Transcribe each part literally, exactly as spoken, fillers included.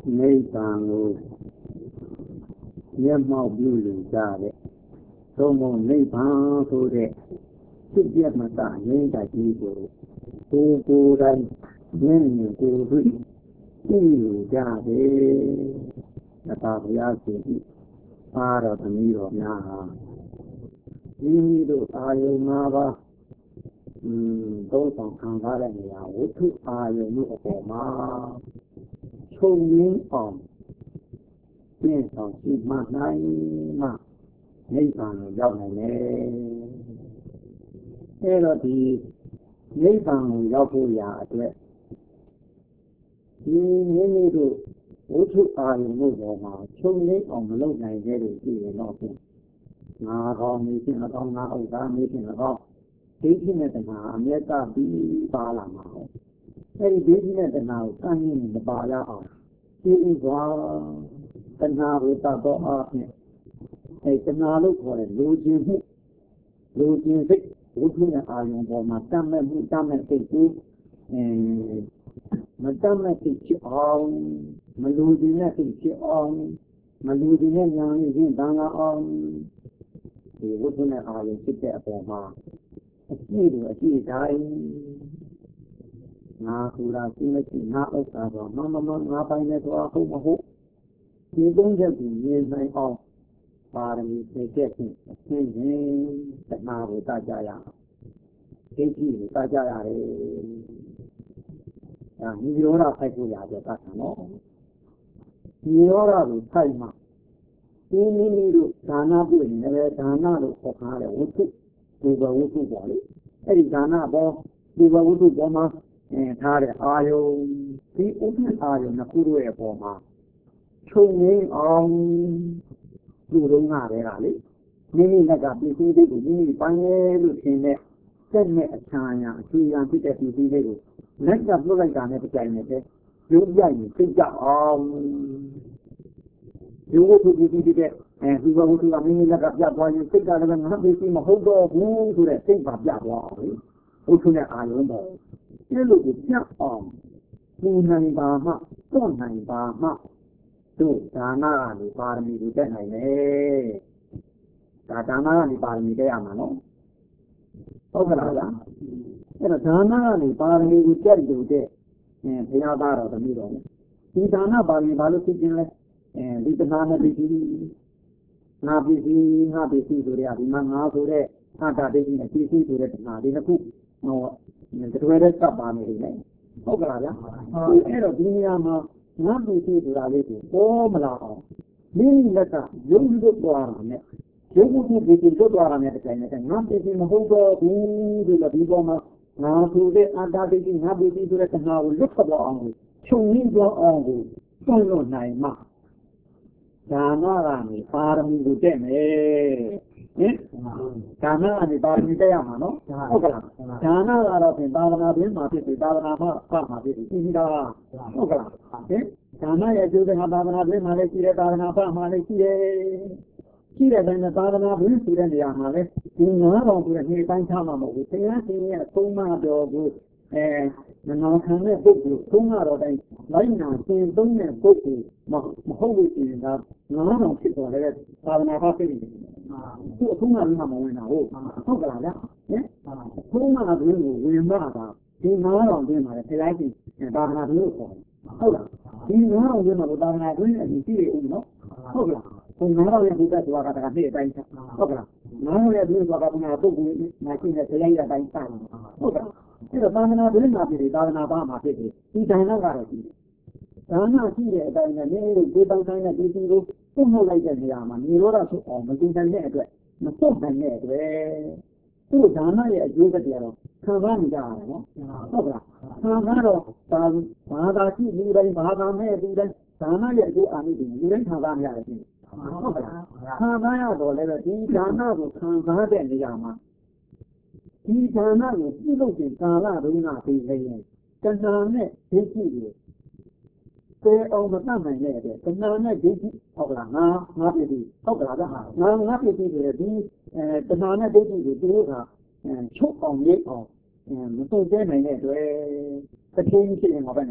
နိဗ္ဗာန်ကိုမျက်မှောက်ပြုလို့ကြတဲ့သို့မဟုတ်နိဗ္ဗာန်ဆိုတဲ့ဖြစ်ပြမတငြိမ်းချကြီးကိုကိုယ်ကိုယ်တိုင်ဉာဏ်နဲ့ကိုယ်တွေ့သိလို့ကြတယ်။ဒါဘုရားရှင်ဤပါတော်သမီးတော်များဟာဒီလိုအာယုံ၅ပါးอืมသုံးဆောင်ခံစားတဲ့နေရာဝိထုအာယုံမှုအပေါ်မှာချုပ်ရင်းအောင်ပြည့်စုံရှိမှနိုင်မှနိဗ္ဗာန်ကိုရောက်နိုင်တယ်။အဲတော့ဒီနိဗ္ဗာန်ကိုရောက်ဖို့ရာအတွက်ဒီမိမိတို့ဝိထုအာယုံမှုပေါ်မှာချုပ်ရင်းအောင်မလုပ်နိုင်တဲ့တွေရှိရင်တော့ဖြင့်ငါကောင်းနေခြင်းအကောင်းငါဥစ္စာနေခြင်းအကောင်းဒိဋ္ဌိနဲ့တဏှာအမျက်တပြီးပါလာမှာဟုတ်အဲဒီဒိဋ္ဌိနဲ့တဏှာကိုကန့်ညှင်းမပါရအောင်ဒီဥစွာတဏှာကိုတတ်တော့အားဖြင့်အဲတဏှာလို့ခေါ်တဲ့လူချင်းမှုလူချင်းစိတ်ဝိထုနဲ့အာယုံပေါ်မှာတတ်မဲ့မှုတတ်မဲ့စိတ်ကိုအဲမတတ်မဲ့စိတ်ဖြစ်အောင်မလူချင်းနဲ့စိတ်ဖြစ်အောင်မလူချင်းနဲ့ညာလေးချင်းတန်လာအောင်ဒီဝိထုနဲ့အာယုံဖြစ်တဲ့အပေါ်မှာအကြည့်တို့အကြည့်တိုင်းငါကူတာရှိမရှိငါဥစ္စာတော့မမမငါပိုင်နေတော့ဟုတ်မဟုတ်ဒီသုံးချက်ကိုမြင်နိုင်အောင်ပါရမီသိတဲ့ဖြင့်အရှင်းချင်းတဏှာကိုတကြရအောင်ဒိဋ္ဌိကိုတကြရတယ်ဒါနိရောဓဖိုက်ဖို့ရတဲ့သတ်တာနော်နိရောဓကိုဖိုက်မှဒီမိမိတို့ဒါနပြုနေတယ်ဒါနလို့ခေါ်ထားတဲ့ဝိသုဒီဘဝုထုပေါ်လေအဲ့ဒီဒါနပေါ်ဒီဘဝုထုပေါ်မှာအဲထားတဲ့အာယုံဒီဥပ္ပအာယုံနှစ်ခုတို့ရဲ့ပေါ်မှာခြုံငင်းအောင်လူလုံးကလည်းကလေမိမိလက်ကပြည်စည်းတွေကိုမိမိပိုင်းလဲလို့ထင်တဲ့စက်နဲ့အချာညာအချီရန်ဖြစ်တဲ့ပြည်စည်းတွေကိုလက်ကလွတ်လိုက်တာနဲ့တကြိုင်နဲ့ပဲရုပ်ပြရင်သိကြအောင်ဒီဝိသုပြည်စည်းတဲ့အဲဒီဘဝုထုကမိမိလက်ကပြသွားရင်စိတ်ကလည်းငါပြည်စည်းမဟုတ်တော့ဘူးဆိုတဲ့စိတ်ပါပြသွားအောင်လေဝိထုနဲ့အာယုံပေါ်အဲ့လိုကိုပြအောင်ပူနိုင်ပါမှတွန့်နိုင်ပါမှတို့ဒါနကနေပါရမီကိုတက်နိုင်တယ်ဒါဒါနကနေပါရမီတက်ရမှာနော်ဟုတ်ကလားဗျာအဲ့တော့ဒါနကနေပါရမီကိုတက်လို့တဲ့အဲဘုရားသားတော်သမီးတော်ဒီဒါနပါရမီဘာလို့သိခြင်းလဲအဲဒီတဏှာနဲ့သိခြင်းငါပစ္စည်းငါပစ္စည်းဆိုတဲ့ဒီမှာငါဆိုတဲ့အတ္တဒိဋ္ဌိနဲ့ပစ္စည်းဆိုတဲ့တဏှာဒီနှစ်ခုဟိုတတွဲတဲ့ကပ်ပါနေတယ်ဟုတ်ကလားဗျာအဲ့တော့ဒီနေရာမှာငါပစ္စည်းဆိုတာလေးကိုပေါ်မလာအောင်မိမိလက်ကရုပ်လွတ်သွားတာနဲ့ရုပ်ဝတ္ထုပစ္စည်းလွတ်သွားတာနဲ့တကြိုင်နဲ့ငါပစ္စည်းမဟုတ်တော့ဘူးဒီလိုဒီပေါ်မှာငါဆိုတဲ့အတ္တဒိဋ္ဌိငါပစ္စည်းဆိုတဲ့တဏှာကိုလွတ်ထွက်သွားအောင်ချုပ်ငင်းသွားအောင်ကိုတွန်းလွတ်နိုင်မှဒါနကနေပါရမီကိုတက်မယ်ဟင်ဒါနကနေပါရမီတက်ရမှာနော်ဟုတ်ကလားဒါနကတော့ဖြင့်သာသနာ့ဘင်းမှာဖြစ်ပြီးသာသနာ့မှာဖတ်မှာဖြစ်ပြီးသိတာဟုတ်ကလားဟင်ဒါနရဲ့အကျိုးကသာသနာ့ဘင်းမှာလည်းရှိတယ်သာသနာ့ဖတ်မှာလည်းရှိတယ်ရှိတဲ့တိုင်းသာသနာ့ဘင်းရှိတဲ့နေရာမှာလည်းဒီငါးပေါင်းဆိုတဲ့နေတိုင်းထားမှာမဟုတ်ဘူးတရားရှင်ရဲ့အဆုံးအမတော်ကိုအဲမနောခံတဲ့ပုဂ္ဂိုလ်သုံးရတော့တိုင်းလိုက်နာသင်သုံးတဲ့ပုဂ္ဂိုလ်မမဟုတ်လို့ရှိရင်ဒါငါးတောင်ဖြစ်သွားတဲ့သာသနာ့ဖတ်ဖြစ်နေတယ်သူအထုံးကလည်းမဝင်တာဟုတ်ဟုတ်ကလားဗျဟင်အထုံးကလည်းဝင်မှာတာဒီငါးတောင်တွင်းမှာလည်းတရားရှင်သာသနာ့ဘင်းကိုခေါ်ဟုတ်လားဒီငါးတောင်တွင်းမှာသာသနာ့ဘင်းအရင်ရှိတယ်ဦးနော်ဟုတ်ကလားဟိုငါးတောင်ရဲ့ဘုရားဆိုတာကတည်းကနေ့အတိုင်းဟုတ်ကလားငါးတောင်ရဲ့ဘင်းဆိုတာကဘုရားပုဂ္ဂိုလ်မရှိတဲ့တရားရတိုင်းစားဟုတ်ကလားအဲ့တော့သာသနာ့ဘင်းမှာဖြစ်တယ်သာသနာ့ဘာမှာဖြစ်တယ်ဒီတိုင်းတော့ကတော့ရှိတယ်ဒါနရှိတဲ့အတိုင်းနဲ့နေလို့ဒီတောင်းတိုင်းနဲ့ဒီစီကိုပုံထုတ်လိုက်တဲ့နေရာမှာနေရောဓဆိုအောင်မကျင်တဲ့အတွက်မပုတ်နိုင်တဲ့အတွက်သူ့ဒါနရဲ့အကျိုးသက်ကတော့ခံစားနေကြရတယ်နော်ဟုတ်ကလားခံစားတော့ဒါဘာသာရှိလူတိုင်းဘာသာမဲ့လူတိုင်းဒါနရဲ့အကျိုးအာနိသင်လူတိုင်းခံစားနေရတယ်ဟုတ်ကလားခံစားရတော့လည်းဒီဒါနကိုခံစားတဲ့နေရာမှာဒီဒါနကိုပြုလုပ်တဲ့ကာလတုန်းကဒီလေရင်တဏှာနဲ့ဒိဋ္ဌိတွေပေအောင်မတတ်နိုင်တဲ့အတွက်တဏှာနဲ့ဒိဋ္ဌိဟုတ်ကလားငါငါပြည်ပြီဟုတ်ကလားဗျာငါငါပြည်ပြီဆိုတဲ့ဒီအဲတဏှာနဲ့ဒိဋ္ဌိကိုသူတို့ကချုပ်အောင်ရိပ်အောင်မတုံ့ပြန်နိုင်တဲ့အတွက်တစ်ချိန်ဖြစ်ရင်မပဲနဲ့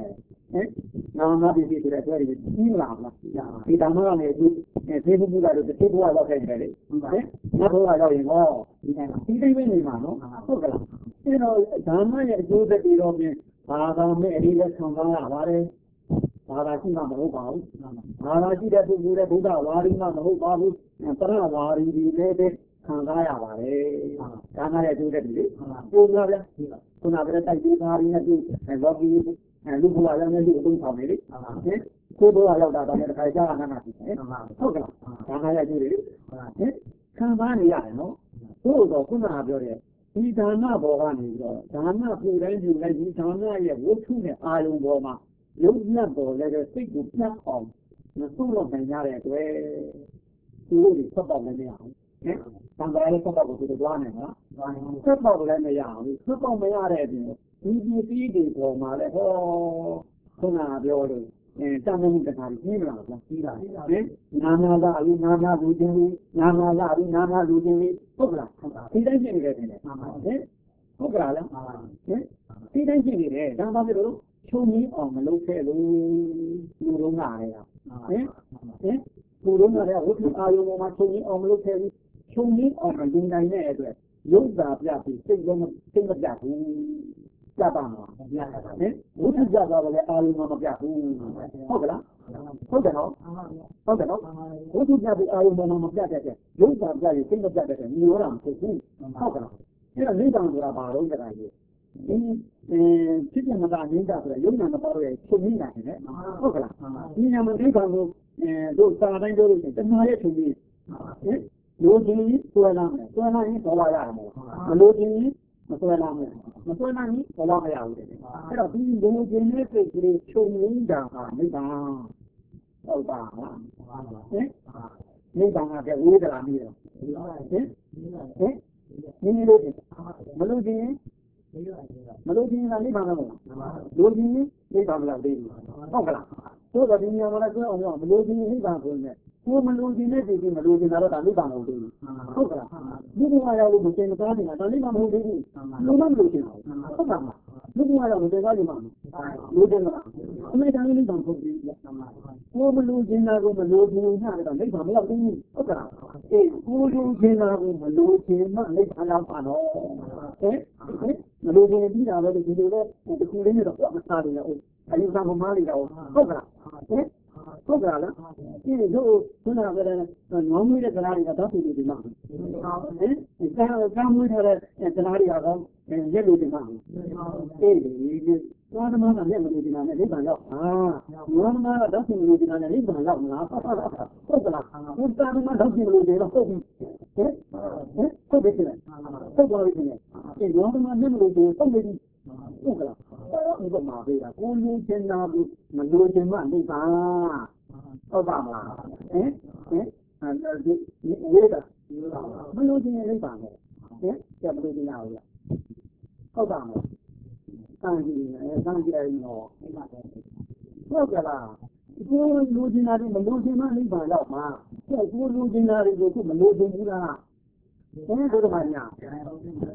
နာမပြည်ပြည်ဆိုတဲ့အတွက်ကြီးမလားလားဒီဓမ္မကလည်းဒီသေဘူးကတော့သေဘဝရောက်ခဲ့တယ်လေဟင်ဘုရားရောက်ရင်ဟောဒီတိုင်းဒီတိုင်းပဲနေမှာနော်ဟုတ်ကလားအဲတော့ဓမ္မရဲ့အကျိုးသက်ပြီးတော့ပြင်ဘာသာမဲ့အရေးလက်ခံပါရပါတယ်ဘာသာရှိမှမဟုတ်ပါဘူးဘာသာရှိတဲ့ပုဂ္ဂိုလ်တဲ့ဘုရားဝါရီမှမဟုတ်ပါဘူးပရဝါရီဒီလည်းပဲခံစားရပါတယ်ဓမ္မရဲ့အကျိုးသက်ပြီးလေပုံလားဗျာခုနကတည်းကတိုက်ပြီးသားရင်းနဲ့ဒီလောကီလူဘဝရောက်နေလို့အသုံးဆောင်နေလေဟင်ကိုယ်ဘဝရောက်တာတော့တခါကြာနာနာပြီဟင်ဟုတ်ကလားဓမ္မရဲ့အကျိုးတွေဟင်ခံစားနေရတယ်နော်သို့တော့ခုနကပြောတဲ့ဒီဒါနဘောကနေပြီးတော့ဒါနပူတိုင်းယူလိုက်ဒီဒါနရဲ့ဝိထုနဲ့အာယုံပေါ်မှာရုပ်လက်ပေါ်လည်းစိတ်ကိုပြတ်အောင်မဆုံးလို့နိုင်ရတဲ့အတွက်ဒီလိုတွေဆက်ပေါက်နေရအောင်ဟင်သံဃာရဲ့ဆက်ပေါက်ကိုဒီလိုသွားနေမှာဆက်ပေါက်လည်းမရအောင်ဆက်ပေါက်မရတဲ့အပြင်ဒီဒီပြီးဒီပေါ်မှာလည်းဟောခုနကပြောလို့အဲတန်မှုတခါကြီးမလားဗျာကြီးတာဟင်နာနာလာအပြီးနာနာလူချင်းလေးနာနာလာအပြီးနာနာလူချင်းလေးဟုတ်ကလားဒီတိုင်းဖြစ်နေတယ်ထင်တယ်ဟင်ဟုတ်ကလားဟင်ဒီတိုင်းဖြစ်နေတယ်ဒါမှမဟုတ်ချုံကြီးအောင်မလုပ်ခဲ့လို့လူလုံးလာတယ်ဟင်ဟင်လူလုံးလာတဲ့ဝိသုအာယုံပေါ်မှာချုံကြီးအောင်မလုပ်ခဲ့ဘူးချုံကြီးအောင်မလုပ်နိုင်တဲ့အတွက်ရုပ်သာပြပြီးစိတ်လုံးစိတ်မပြဘူးကြပါမှာဟင်ဝိသုကြသွားတယ်အာယုံမပြဘူးဟုတ်ကလားဟုတ်တယ်နော်ဟုတ်တယ်နော်ဝိသုကြပြီးအာယုံမပြတဲ့တဲ့ရုပ်သာပြပြီးစိတ်မပြတဲ့တဲ့မျိုးရမှာဖြစ်ဘူးဟုတ်ကလားအဲ့ဒါလေးတောင်ဆိုတာဘာလို့ကြတာလဲဒီဖြစ်တဲ့မသာငိမ့်တာဆိုတော့ရုပ်နာမပေါ်ရဲ့ချုပ်နေနိုင်တယ်ဟုတ်ကလားဒီညမသိကောင်ကိုအဲတို့စာတိုင်းတို့လို့တဏှာရဲ့ချုပ်ပြီးဟင်လိုချင်ဆွဲလာမယ်ဆွဲလာရင်ပေါ်လာရမှာမလိုချင်မဆွဲလာမယ်မဆွဲနိုင်ပေါ်လာမရဘူးတဲ့အဲ့တော့ဒီလိုချင်တဲ့စိတ်ကလေးချုပ်နေတာဟာနိဗ္ဗာန်ဟုတ်ပါလားဟင်နိဗ္ဗာန်ကဝေဒနာမျိုးဟင်ဟင်ဒီလိုမလိုချင်မလို့ချင်းကနိဗ္ဗာန်မဟုတ်လားလို့ချင်းနိဗ္ဗာန်မလားသိဘူးဟုတ်ကလားသို့တော်ဒီညမှာလည်းပြောအောင်မလို့ချင်းနိဗ္ဗာန်ဆိုနေကိုမလို့ချင်းနဲ့သိချင်းမလို့ချင်းတော့ဒါနိဗ္ဗာန်မဟုတ်ဘူးဟုတ်ကလားဒီဘဝရောက်လို့မသိမသားနေတာဒါနိဗ္ဗာန်မဟုတ်ဘူးလို့မလို့ချင်းဟုတ်ပါမလားဒီဘဝရောက်လို့တရားလိမ့်မှာလို့ချင်းလားအမေတိုင်းနိဗ္ဗာန်ဟုတ်ပြီကိုမလို့ချင်းတာကိုမလို့ချင်းနဲ့တော့နိဗ္ဗာန်မရောက်ဘူးဟုတ်ကလားအေးကိုလို့ချင်းတာကိုမလို့ချင်းမှနိဗ္ဗာန်ရောက်ပါတော့ဟဲ့မလို့ချင်းပြီးတာပဲဒီလိုလဲဒီခုလေးနဲ့တော့မစားရဘူးအရင်ကမှမလေးတော့ဟုတ်ကလားဟင်ဟုတ်ကလားဒီလိုခုနကလည်းငေါမွေးတဲ့တရားတွေကတော့ဖြစ်နေပြီမှာဟင်ကံကံမွေးထားတဲ့တရားတွေကတော့ရက်လို့ဒီမှာအေးဒီသောသမကမျက်မလို့ဒီနာနဲ့နိဗ္ဗာန်ရောက်ဟာသောသမကတော့ဖြစ်လို့ဒီနာနဲ့နိဗ္ဗာန်ရောက်မလားဟုတ်ကလားဟုတ်ကလားဘုရားသမတော့ဖြစ်လို့ဒီတော့ဟုတ်ပြီဟင်ဟင်ဟုတ်ပြီလားဟုတ်ပါပြီဒီသောသမမျက်မလို့ဒီဟုတ်ပြီဟုတ်ကလားအဲ့တော့ဒီမှာပေးတာကိုလူချင်းနာဘူးမလူချင်းမနိဗ္ဗာန်ဟုတ်ပါမလားဟင်ဟင်အဲဒီဝေဒမလူချင်းနိဗ္ဗာန်ဟင်ကြမလို့ဒီနာဟုတ်လားဟုတ်ပါမလားကံကြည့်နေကံကြည့်ရရင်တော့ဟုတ်ကလားကိုလူချင်းနာတယ်မလူချင်းမနိဗ္ဗာန်ရောက်မှာကိုလူချင်းနာတယ်ကိုမလူချင်းဘူးလားဟင်ဆိုတော့မှညာဟင်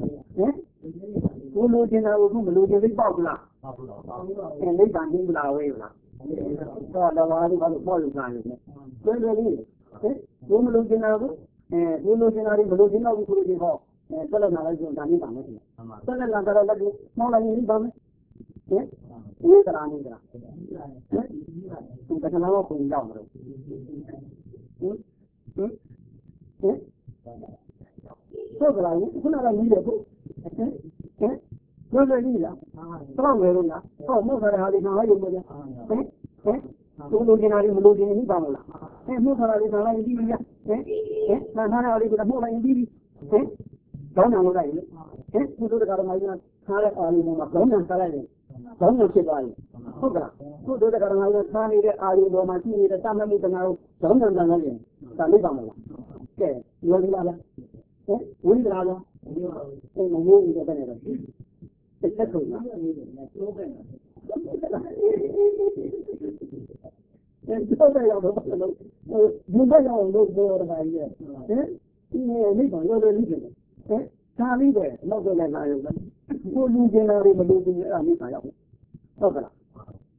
ကိုလိုချင်တာကိုမလိုချင်သိပေါက်လားပေါက်လို့ပေါက်လို့အဲနိဗ္ဗာန်ကြီးမလာဝေးလားတော့တော့ဘာလို့ဘာလို့ပေါ်လို့ခံနေလဲတွဲတွဲလေးဟင်ကိုမလိုချင်တာကိုအဲကိုလိုချင်တာတွေမလိုချင်တော့ဘူးဆိုလို့ဒီဟောအဲဆက်လက်လာလိုက်ဆိုဒါနိဗ္ဗာန်ပဲဆက်လက်လာတော့လက်ကိုမောင်းလိုက်ရင်နိဗ္ဗာန်ပဲဟင်ဒီကရာနေကြလားဟင်ဒီကနာတော့ကိုရောက်မလို့ဟင်ဟင်ဟင်ဟုတ်ကလားခုနကကြီးတယ်ကိုဟင်ဟင်ဘယ်လိုလဲလားတော့ဝယ်လို့လားဟောမဟုတ်တာဟာဒီနားရုံပဲဟင်ဟင်ကိုလိုချင်တာတွေမလိုချင်ဘူးပါမလားဟင်မဟုတ်တာတွေနားလိုက်ပြီးပြီဟင်ဟင်နားနားလေးကမဟုတ်လိုက်ပြီးပြီဟင်ကောင်းတယ်လို့လိုက်လေဟင်သူတို့ကကတော့မှန်းထားတဲ့အာရုံမှာကောင်းတယ်စားလိုက်တယ်ကောင်းတယ်ဖြစ်သွားရင်ဟုတ်ကလားသူတို့ကကတော့မှန်းထားနေတဲ့အာရုံပေါ်မှာရှိနေတဲ့တတ်မှတ်မှုတနာကိုကောင်းတယ်စားလိုက်ရင်ဒါလိမ့်ပါမလားကဲရောဒီလားဟင်ဝိဒရာရောအဲမမိုးဘူးတဲ့နဲ့တော့တက်ကုန်လားအဲတော့တယ်ရောက်တော့ဘယ်လိုဘယ်ရောက်လို့ပြောရတာကြီးဟင်ဒီနေ့ဘာလို့လဲလိမ့်တယ်ဟင်ဒါလေးပဲနောက်တော့လည်းလာရုံပဲကိုလူကျင်လာတွေမလူကျင်အဲ့ဒါမိသားရောက်ဟုတ်ကလားဒီ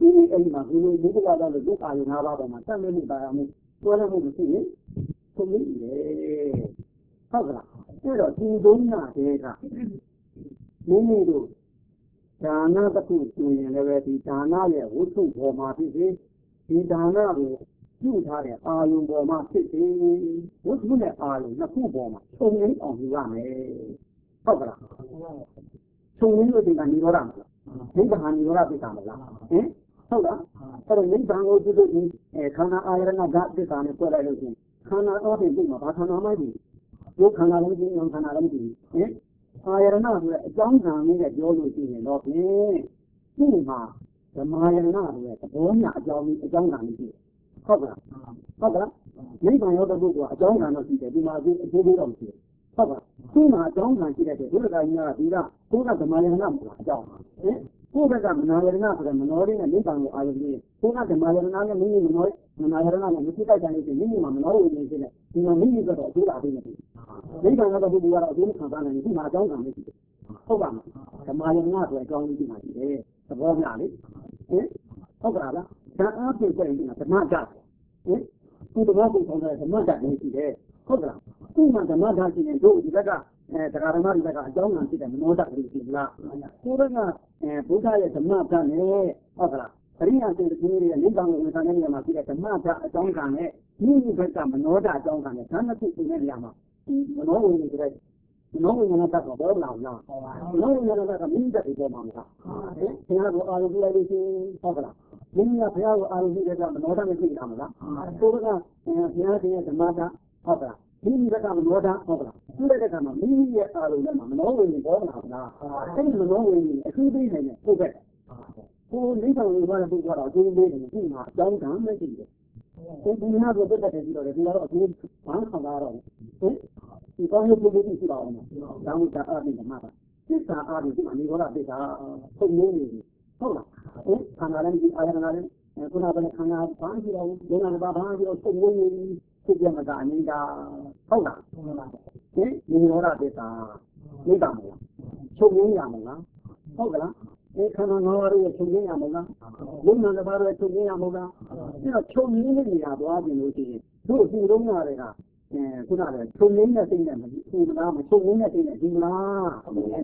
ဒီအဲ့ဒီမှာဒီလိုဒီကလာတော့ဒုက္ခရငါးပါးပေါ်မှာတတ်မြင့်မှုပါရမှုတွဲရမှုမရှိရင်ဆုံးနေတယ်ဟုတ်ကလားအဲ့တော့ဒီသုံးညတည်းကမိမိတို့ဒါနတစ်ခုဆိုရင်လည်းပဲဒီဒါနရဲ့ဝိသုပေါ်မှာဖြစ်စေဒီဒါနကိုပြုထားတဲ့အာယုံပေါ်မှာဖြစ်စေဝိသုနဲ့အာယုံနှစ်ခုပေါ်မှာခြုံငိမ့်အောင်ယူရမယ်ဟုတ်ကလားခြုံငိမ့်လို့ဒီကနေရောတာမလားနိဗ္ဗာန်နိရောဓပြတာမလားဟင်ဟုတ်လားအဲ့တော့နိဗ္ဗာန်ကိုပြုလို့ဒီခန္ဓာအာရဏဓာတ်ပြတာနဲ့ပြောလိုက်လို့ရှိရင်ခန္ဓာတော့ပြင်ပြီးမှာဘာခန္ဓာမှမရှိဘူးရုပ်ခန္ဓာလည်းမရှိဘူးခန္ဓာလည်းမရှိဘူးဟင်အာရဏဆိုတဲ့အကြောင်းခံနေတဲ့ပြောလို့ရှိရင်တော့ဖြင့်ဒီမှာဓမ္မယရဏဆိုတဲ့သဘောညာအကြောင်းကြီးအကြောင်းခံမရှိဟုတ်ကလားဟုတ်ကလားနိဗ္ဗာန်ရောက်တဲ့ပုဂ္ဂိုလ်ကအကြောင်းခံတော့ရှိတယ်ဒီမှာအခုအကျိုးပေးတော့မရှိဘူးဟုတ်ကလားဒီမှာအကြောင်းခံရှိတဲ့ဘုရားကကြီးကဒီကကိုယ်ကဓမ္မယရဏမဟုတ်လားအကြောင်းဟင်ကိုယ်ကမနာယရဏဆိုတဲ့မနောရင်းနဲ့နိဗ္ဗာန်ကိုအာရုံပြုကိုယ်ကဓမ္မယရဏနဲ့မိမိမနောမနာယရဏနဲ့မရှိတိုက်တယ်လို့ရှိရင်မိမိမှာမနောဝိညာဉ်ရှိတဲ့ဒီမှာမိမိကတော့အကျိုးအပေးနေတယ်နိဗ္ဗာန်ကတော့ပုဂ္ဂိုလ်ကတော့အကျိုးခံစားနိုင်တယ်ဒီမှာအကြောင်းခံမရှိဘူးဟုတ်ပါမလားဓမ္မယရဏဆိုတဲ့အကြောင်းကြီးမှရှိတယ်သဘောမျှလေဟင်ဟုတ်ကလားဒါအားဖြင့်ဆိုရင်ဓမ္မဓာတ်ဟင်ဒီသဘောကိုခေါ်တဲ့ဓမ္မဓာတ်လေးရှိတယ်ဟုတ်ကလားဒီမှာဓမ္မဓာတ်ရှိရင်တို့ဒီဘက်ကအဲတရားဓမ္မတွေကအကြောင်းခံဖြစ်တဲ့မနောဓာတ်လေးရှိလားကိုယ်ကအဲဘုရားရဲ့ဓမ္မဓာတ်နဲ့ဟုတ်ကလားအရိယာစေတသိက်ရဲ့နိဗ္ဗာန်ကိုဝန်ခံတဲ့နေရာမှာဖြစ်တဲ့ဓမ္မဓာတ်အကြောင်းခံနဲ့ဒီဒီဘက်ကမနောဓာတ်အကြောင်းခံနဲ့ဓာတ်နှစ်ခုပြင်တဲ့နေရာမှာမနောဝိညာဉ်ဆိုတဲ့မနောဝိညာဉ်ဓာတ်ကဘောလာလားမနောဝိညာဉ်ဓာတ်ကမိမိဓာတ်ကိုပေါ်မှာမလားဟင်ဘုရားကိုအာရုံပြုလိုက်လို့ရှိရင်ဟုတ်ကလားမိမိကဘုရားကိုအာရုံပြုတဲ့ကမနောဓာတ်မရှိတာမလားကိုယ်ကဘုရားရှင်ရဲ့ဓမ္မဓာတ်ဟုတ်ကလားမိမိဘက်ကမနောဓာတ်ဟုတ်ကလားသူ့တဲ့ကမှာမိမိရဲ့အာရုံနဲ့မနောဝိညာဉ်ပေါ်လာလားအဲ့ဒီမနောဝိညာဉ်အထူးပေးနေတယ်ဟုတ်ကဲ့ကိုယ်နိဗ္ဗာန်ကိုသွားတဲ့ပုဂ္ဂိုလ်ကတော့အကျိုးပေးတယ်ဒီမှာအကြောင်းကမရှိဘူးကိုယ်ဒီနာကိုတက်တက်ပြီးတော့ဒီကတော့အကျိုးဘာမှခံစားရတော့ဘူးဒီကောင်းရုပ်ပုဂ္ဂိုလ်ရှိပါအောင်ဒါမှမဟုတ်အာရိဓမ္မပါသစ္စာအာရိဒီမှာနိရောဓသစ္စာပုံနေနေဟုတ်လားဟင်ခန္ဓာလည်းဒီအာရဏလည်းခုနကလည်းခန္ဓာဘာရှိတော့ဘုရားဘာဘာရှိတော့ပုံနေနေဖြစ်ပြမှာကအနိဒာဟုတ်လားဟင်နိရောဓသစ္စာနိဗ္ဗာန်မလားချုပ်ငင်းရမလားဟုတ်ကလားဒီခန္ဓာငါးပါးရဲ့ချုပ်ငင်းရမလားဘုရားတစ်ပါးရဲ့ချုပ်ငင်းရမလားအဲ့တော့ချုပ်ငင်းနေနေတာသွားပြင်လို့ရှိရင်တို့အစီလုံးရတဲ့ကအဲခုနကချုပ်ငင်းတဲ့စိတ်နဲ့မဒီမလားမချုပ်ငင်းတဲ့စိတ်နဲ့ဒီမလားအေး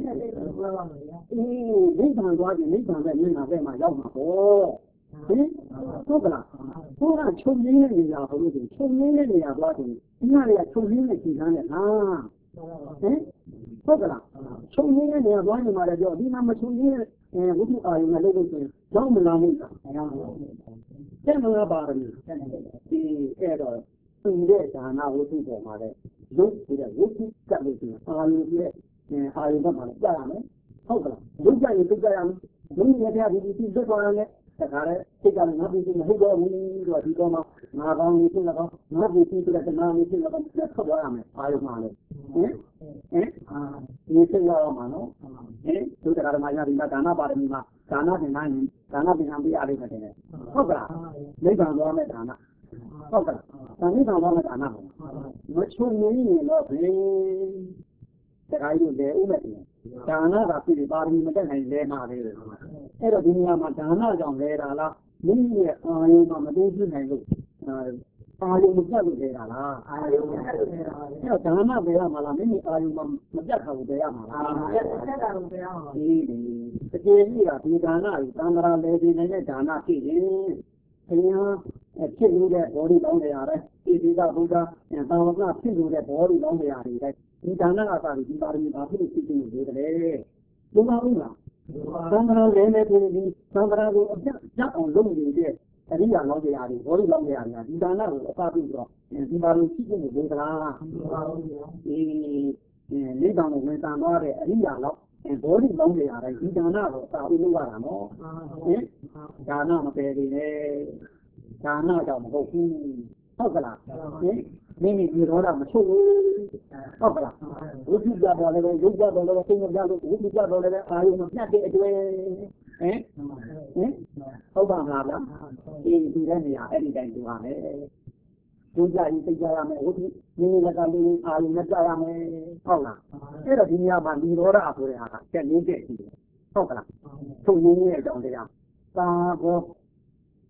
နိဗ္ဗာန်သွားပြင်နိဗ္ဗာန်ပဲမျက်နှာပဲမှာရောက်မှာပေါ့ဟင်ဟုတ်ကလားဘုရားချုပ်ငင်းတဲ့နေရာဘုလို့ဆိုချုပ်ငင်းတဲ့နေရာသွားပြင်ဒီဟာတွေကချုပ်ငင်းတဲ့ခြေခံနဲ့လားဟင်ဟုတ်ကလားချုပ်ငင်းတဲ့နေရာသွားနေမှာလည်းပြောဒီမှာမချုပ်ငင်းတဲ့အဲဝိသုအာယုံနဲ့လုပ်လို့ဆိုရင်ကြောင်းမလာဘူးလားတဲ့မလားပါရမီဒီအဲ့တော့သူတဲ့ဒါနဝိသုပေါ်မှာလည်းရုပ်ဆိုတဲ့ဝိသုကပ်လို့ဆိုရင်အာယုံနဲ့အာယုံကမှလည်းကြားရမယ်ဟုတ်ကလားရုပ်ကြရင်သိကြရမယ်ဘုရားတရားဒီဒီသိသွားရမယ်တခါလေစိတ်ကလည်းငါပြီးပြီးမဟုတ်တော့ဘူးတော့ဒီတော့မှငါကောင်းနေဖြစ်တော့ငါပြီးပြီးတဲ့နာမည်ဖြစ်တော့ဆက်ထွက်သွားရမယ်အာယုံမှာလေဟင်ဟင်အာဒီစိတ်ရောက်မှာနော်ဟင်ဒုက္ခဓမ္မရဒီကဒါနပါရမီမှာဒါနသင်္ကန်းရင်ဒါနသင်္ကန်းပြရလိမ့်မယ်တဲ့ဟုတ်ကလားနိဗ္ဗာန်သွားမယ်ဒါနဟုတ်ကလားဒါနိဗ္ဗာန်သွားမယ်ဒါနမချုံနေရင်တော့ဘယ်တခါကြီးလေဥမဲ့တယ်ဒါနကပြည်ပါရမီမတက်နိုင်လဲမှာလေအဲ့တော့ဒီနေရာမှာဒါနကြောင့်လဲတာလားမိမိရဲ့အာယုံမှာမသိသိနိုင်လို့အာယုံမပြတ်လို့လဲတာလားအာယုံမပြတ်လို့လဲတာအဲ့တော့ဒါနပဲရမှာလားမိမိအာယုံမှာမပြတ်ခါလို့ပဲရမှာလားပြတ်ပြတ်တာလို့ပဲရမှာဒီဒီတကယ်ကြီးကဒီဒါနကိုသံဃာလေဒီနေတဲ့ဒါနဖြစ်ရင်ဘုရားဖြစ်လို့တဲ့ဘောဓိတောင်းနေရတယ်ဒီဒီကဘုရားသာဝကဖြစ်လို့တဲ့ဘောဓိတောင်းနေရတယ်ဒီဒါနကသာဒီပါရမီဘာဖြစ်လို့ဖြစ်နေလို့လဲဘုရားဟုတ်လားသံဃာလည်းနဲ့ပြည်ပြီးသံဃာကိုအပြတ်ရအောင်လုပ်နေတဲ့အရိယာလောကရာတွေဘောဓိလောကရာတွေဒီဒါနကိုအပါပြီးတော့ဒီပါလို့ရှိနေလို့လားဒီနိဗ္ဗာန်ကိုဝင်ဆောင်သွားတဲ့အရိယာလောဘောဓိလောကရာတွေဒီဒါနကိုအပါပြီးလုပ်ရတာနော်ဟင်ဒါနမပယ်နေနဲ့ဒါနကြောင့်မဟုတ်ဘူးဟုတ်ကလားဟင်မိမိဒီရောတာမချုပ်ဘူးဟုတ်ကလားဝိသုကြတော့လည်းရုပ်ကြတော့လည်းစိတ်မပြလို့ဝိသုကြတော့လည်းအာယုံမပြတ်တဲ့အတွေ့ဟင်ဟင်ဟုတ်ပါမလားဗျာဒီဒီတဲ့နေရာအဲ့ဒီတိုင်းပြောရမယ်ဒုကြရင်သိကြရမယ်ဝိသုမိမိကလည်းအာယုံနဲ့ကြရမယ်ဟုတ်လားအဲ့တော့ဒီနေရာမှာဒီရောတာဆိုတဲ့ဟာကကျက်လေးကျက်ရှိတယ်ဟုတ်ကလားချုပ်ရင်းရဲ့အကြောင်းတရားသာဘော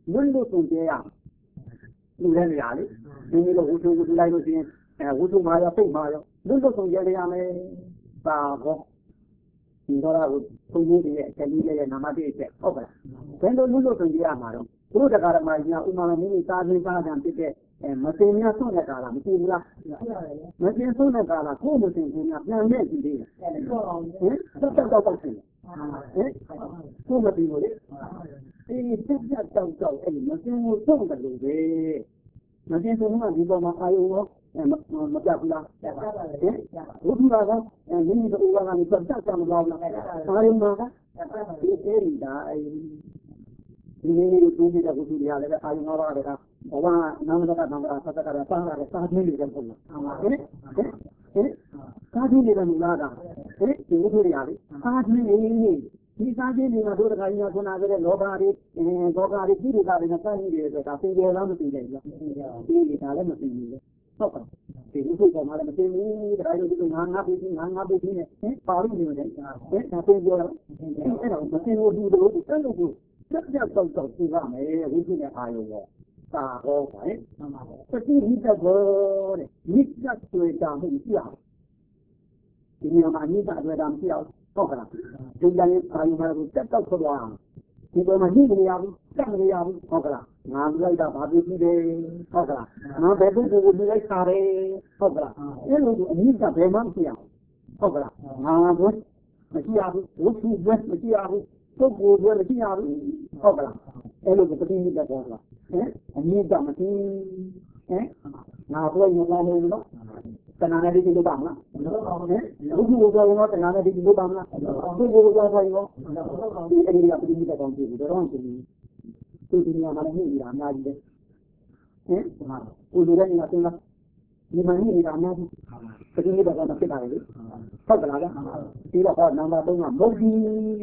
လွတ်လွတ်ဆုံးကျဲရလူတဲ့နေရာလေဒီလိုဝှထုဝှထုလိုက်လို့ရှိရင်အဲဝှထုမှာရောစိတ်မှာရောလွတ်လွတ်ဆုံးကျဲရမယ်ပါဘောဒီတော့ကဘုံကြီးရဲ့အချက်ကြီးရဲ့နာမတိအချက်ဟုတ်ကလားဘယ်လိုလွတ်လွတ်ဆုံးကျဲရမှာတော့ဘုရားတရားဓမ္မကြီးကဥမာမင်းကြီးစားခြင်းစားကြံဖြစ်တဲ့အဲမစင်များဆုံးတဲ့ကာလမရှိဘူးလားမစင်ဆုံးတဲ့ကာလကိုမစင်ဘူးများပြန်မဲ့ကြည့်သေးတယ်ဟင်တော့တော့တော့ဖြစ်ဟင်ကိုမပြီးဘူးလေအေးစစ်ပြတ်တောက်တောက်အဲ့မစင်ကိုဆုံးတယ်လို့ပဲမစင်ဆုံးကဒီပေါ်မှာအာယုရောမပြဘူးလားဟင်ဘုရားကအဲဒီလိုဥပါကနေပတ်သက်ကြမလို့လားအာယုမှာကဒီအေးဒါဒီနေ့ဒီလိုဒီတဲ့ကုသိုလ်ရလည်းအာယုငါးပါးကဘဝနာမတကနာမသတ္တကရပါလာတဲ့စာရင်းတွေလည်းပုံလားဟင်ဟင်ဟင်စာရင်းတွေလည်းမလားကဟင်ဒီကုသိုလ်ရလေစာရင်းတွေဒီစာရင်းတွေကတို့တခါကြီးကခုနကတဲ့လောဘတွေအဲဒေါသတွေပြည်တွေကလည်းစာရင်းတွေဆိုတာသင်ကြလားမသိနိုင်ဘူးဒီတွေကလည်းမသိဘူးလေဟုတ်ပါဒီကုသိုလ်ပေါ်မှာလည်းမသိဘူးတခါကြီးတို့ငါငါပြီးငါငါပြီးနဲ့ဟင်ပါလို့နေတယ်ဟင်ဒါသင်ကြလားအဲ့တော့မသိဘူးတို့တို့အဲ့လိုကိုဆက်ပြတ်တော့တော့သိရမယ်ဝိသုနဲ့အာယုရောသာဟောပါလေပတိဟိတဘောတဲ့မိစ္ဆတွေ့တာမှုရှိအောင်ဒီနေရာမှာမိစ္ဆတွေ့တာမရှိအောင်ဟုတ်ကလားဒီတိုင်းအာယုမှာကိုတက်တော့ထွက်သွားအောင်ဒီပေါ်မှာညှိနေရဘူးတက်နေရဘူးဟုတ်ကလားငါလိုက်တာဘာဖြစ်ပြီးလဲဟုတ်ကလားငါဘယ်သူ့ကိုဒီလိုက်စားတယ်ဟုတ်ကလားအဲ့လိုအမိစ္ဆဘယ်မှမရှိအောင်ဟုတ်ကလားငါဘယ်မရှိရဘူးဝိသုဘယ်မရှိရဘူးပုဂ္ဂိုလ်တွေမရှိရဘူးဟုတ်ကလားအဲ့လိုပတိဟိတဘောလားဟင်အမြင့်တော့မသိဟင်ငါပြောရင်လည်းလို့နော်တဏှာနဲ့ဒီလိုပါမလားဟင်ဘုရားကတော့တဏှာနဲ့ဒီလိုပါမလားဘုရားကတော့ဆိုရောဒီအရေးကပတိဟိတကောင်းပြီတော့ဒီသူဒီနေရာမှာနေနေတာအများကြီးလေဟင်ကိုလူတွေကသင်လားဒီမှာနေနေတာအများကြီးပတိဟိတကောင်းဖြစ်တာလေဟုတ်ကလားဒီတော့ဟောနံပါတ်သုံးကမုတ်ဒီ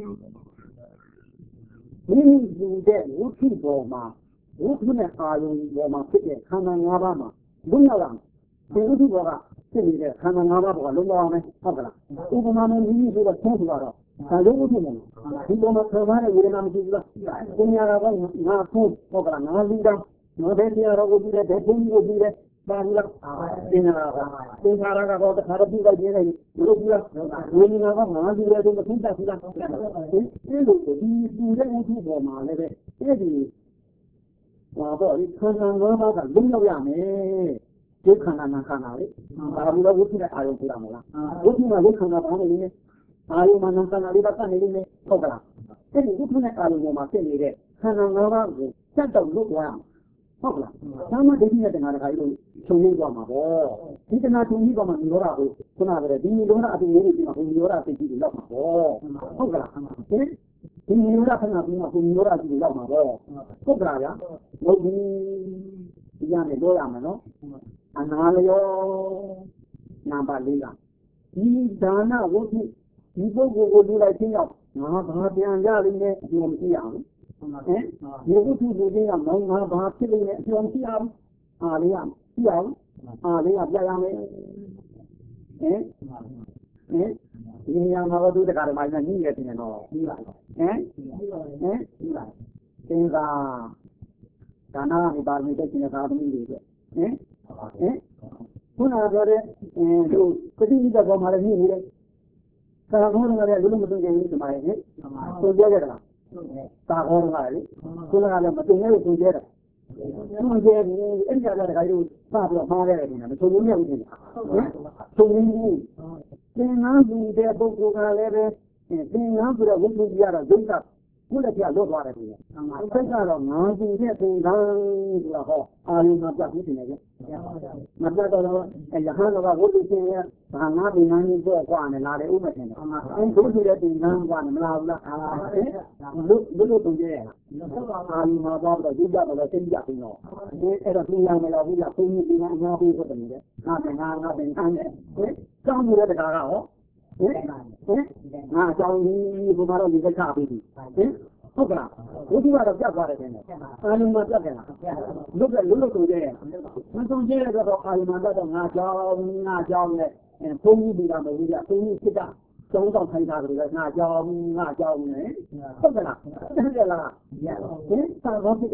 မိမိယူတဲ့ဝိသုပေါ်မှာဝိသုနဲ့အာယုံပေါ်မှာဖြစ်တဲ့ခန္ဓာ၅ပါးမှာလုံးရောက်လာဒီဝိသုဘောကဖြစ်နေတဲ့ခန္ဓာ၅ပါးပေါ်ကလုံးရောက်အောင်မယ်ဟုတ်ကလားဥပမာနဲ့မိမိဆိုတော့သုံးဆိုတော့ဒါလုံးဝဖြစ်နေတယ်ဒီပေါ်မှာခံစားတဲ့ဝေဒနာမရှိဘူးလားပညာတော်ကငါဖုန်းဟုတ်ကလားငါလူတောင်ငါဘယ်တရားတော်ကိုပြီးတယ်ဘယ်ဘုန်းကြီးကိုပြီးတယ်ပါဘူးလားပညာတော်ကပညာတော်ကတော့တခါတော့ပြီးလိုက်နေတယ်လို့ပြီးလားဝိညာဉ်ကငါလူရဲ့ကိုမသိတတ်ဘူးလားဒီလိုဒီဒီတဲ့ဝိသုပေါ်မှာလည်းပဲအဲ့ဒီဟောတော့ဒီခန္ဓာ၅ပါးကလုံးရောက်ရမယ်ဒီခန္ဓာနာခန္ဓာလေဘာလို့လဲဝိသုနဲ့အာယုံပြရမလားဝိသုမှာဝိခန္ဓာဘာလို့လဲအာယုံမှာနာခန္ဓာလေးပါကနေနေဟုတ်ကလားအဲ့ဒီဝိသုနဲ့အာယုံပေါ်မှာဖြစ်နေတဲ့ခန္ဓာ၅ပါးကိုစက်တော့လွတ်သွားဟုတ်ကလားသာမဒိဋ္ဌိနဲ့တဏှာတခါကြီးလို့ခြုံငိမ့်သွားမှာပေါ့ဒီတဏှာခြုံငိမ့်သွားမှာနိရောဓကိုခုနကတည်းကဒီနိရောဓအတူလေးတွေမှာဘုနိရောဓသိကြည့်လို့ရောက်မှာပေါ့ဟုတ်ကလားဟင်ဒီနိရောဓခဏပြီးမှဘုနိရောဓကြည့်လို့ရောက်မှာပေါ့ဟုတ်ကလားဗျာဟုတ်ပြီဒီရမယ်ပြောရမယ်နော်အနာလျောနံပါတ်လေးကဒီဒါနဝိသုဒီပုဂ္ဂိုလ်ကိုလူလိုက်ချင်းရောက်ငါဘာပြန်ရလိမ့်မယ်ဒီလိုမရှိအောင်ဟင်ဒီဝိသုလူချင်းကမောင်ငါဘာဖြစ်လို့လဲအပြောင်းရှိအောင်အာလေးကရှိအောင်အာလေးကပြရမယ်ဟင်ဟင်ဒီနေရာမှာတော့သူတကားမှလည်းညှိနေတယ်နော်ပြီးပါဟင်ဟင်ပြီးပါသင်္ကာဒါနကနေပါမိတဲ့ကျင်သာသမီးတွေဟင်ဟင်ခုနကပြောတဲ့အဲသူပฏิနိဒဘောမှာလည်းညှိနေတယ်သာဘောကလည်းလူမသိကြဘူးဒီမှာလေသူပြောကြတာသာဘောကလည်းခုနကလည်းမသိနေလို့သူပြောတာသူပြောတယ်အဲ့ဒီကလည်းတခါကြီးစပြီးတော့မှားခဲ့တယ်နော်မဆုံးဘူးမြတ်ဘူးဟင်ဆုံးဘူးသင်္ကန်းလူတဲ့ပုဂ္ဂိုလ်ကလည်းပဲသင်္ကန်းဆိုတော့ဝိသုကြီးရတော့ဒုက္ခခုလက်ပြလွတ်သွားတယ်ခင်ဗျာ။အဲ့ကတော့ငါးခုနဲ့သင်္ကန်းဆိုတာဟောအာယုံမှာပြပြီးနေတယ်။မပြတော့တော့ရဟန်းတော်ကဝိသုရှင်ရဲ့ဘာငါးပင်ငန်းကြီးပေါ့ကွာနဲ့လာတယ်ဥမထင်တယ်။အဲ့ဒုဆိုတဲ့သင်္ကန်းကွာနဲ့မလာဘူးလား။လူလူလူတုံးကြရဲ့။အာယုံမှာတော့တော့ဒီကြတော့သိကြပြီနော်။ဒီအဲ့တော့သင်္ကန်းမလာဘူးလား။ဘုန်းကြီးကငါးပြီးဟုတ်တယ်လေ။ငါးပင်ငါးငါးပင်ငါးနဲ့ဟင်ကြောင်းနေတဲ့တကားကဟောဟင်ဟင်ငါကြောင်းကြီးဘုရားတော်ဒီကချပြီးဟင်ဟုတ်ကလားဘုရားကတော့ပြတ်သွားတယ်တဲ့အာယုံမှာပြတ်တယ်လားလွတ်ကလွတ်လို့ဆိုကြရဲ့မဆုံးကျဲတော့အာယုံမှာတော့ငါကြောင်းငါကြောင်းနဲ့ဘုန်းကြီးတွေကမဟုတ်ဘူးကြဘုန်းကြီးဖြစ်တာကျောင်းဆောင်ထိုင်တာဆိုတော့ငါကြောင်းငါကြောင်းနဲ့ဟုတ်ကလားဟုတ်ကလားဟင်သာဘောဖြစ်တယ်လား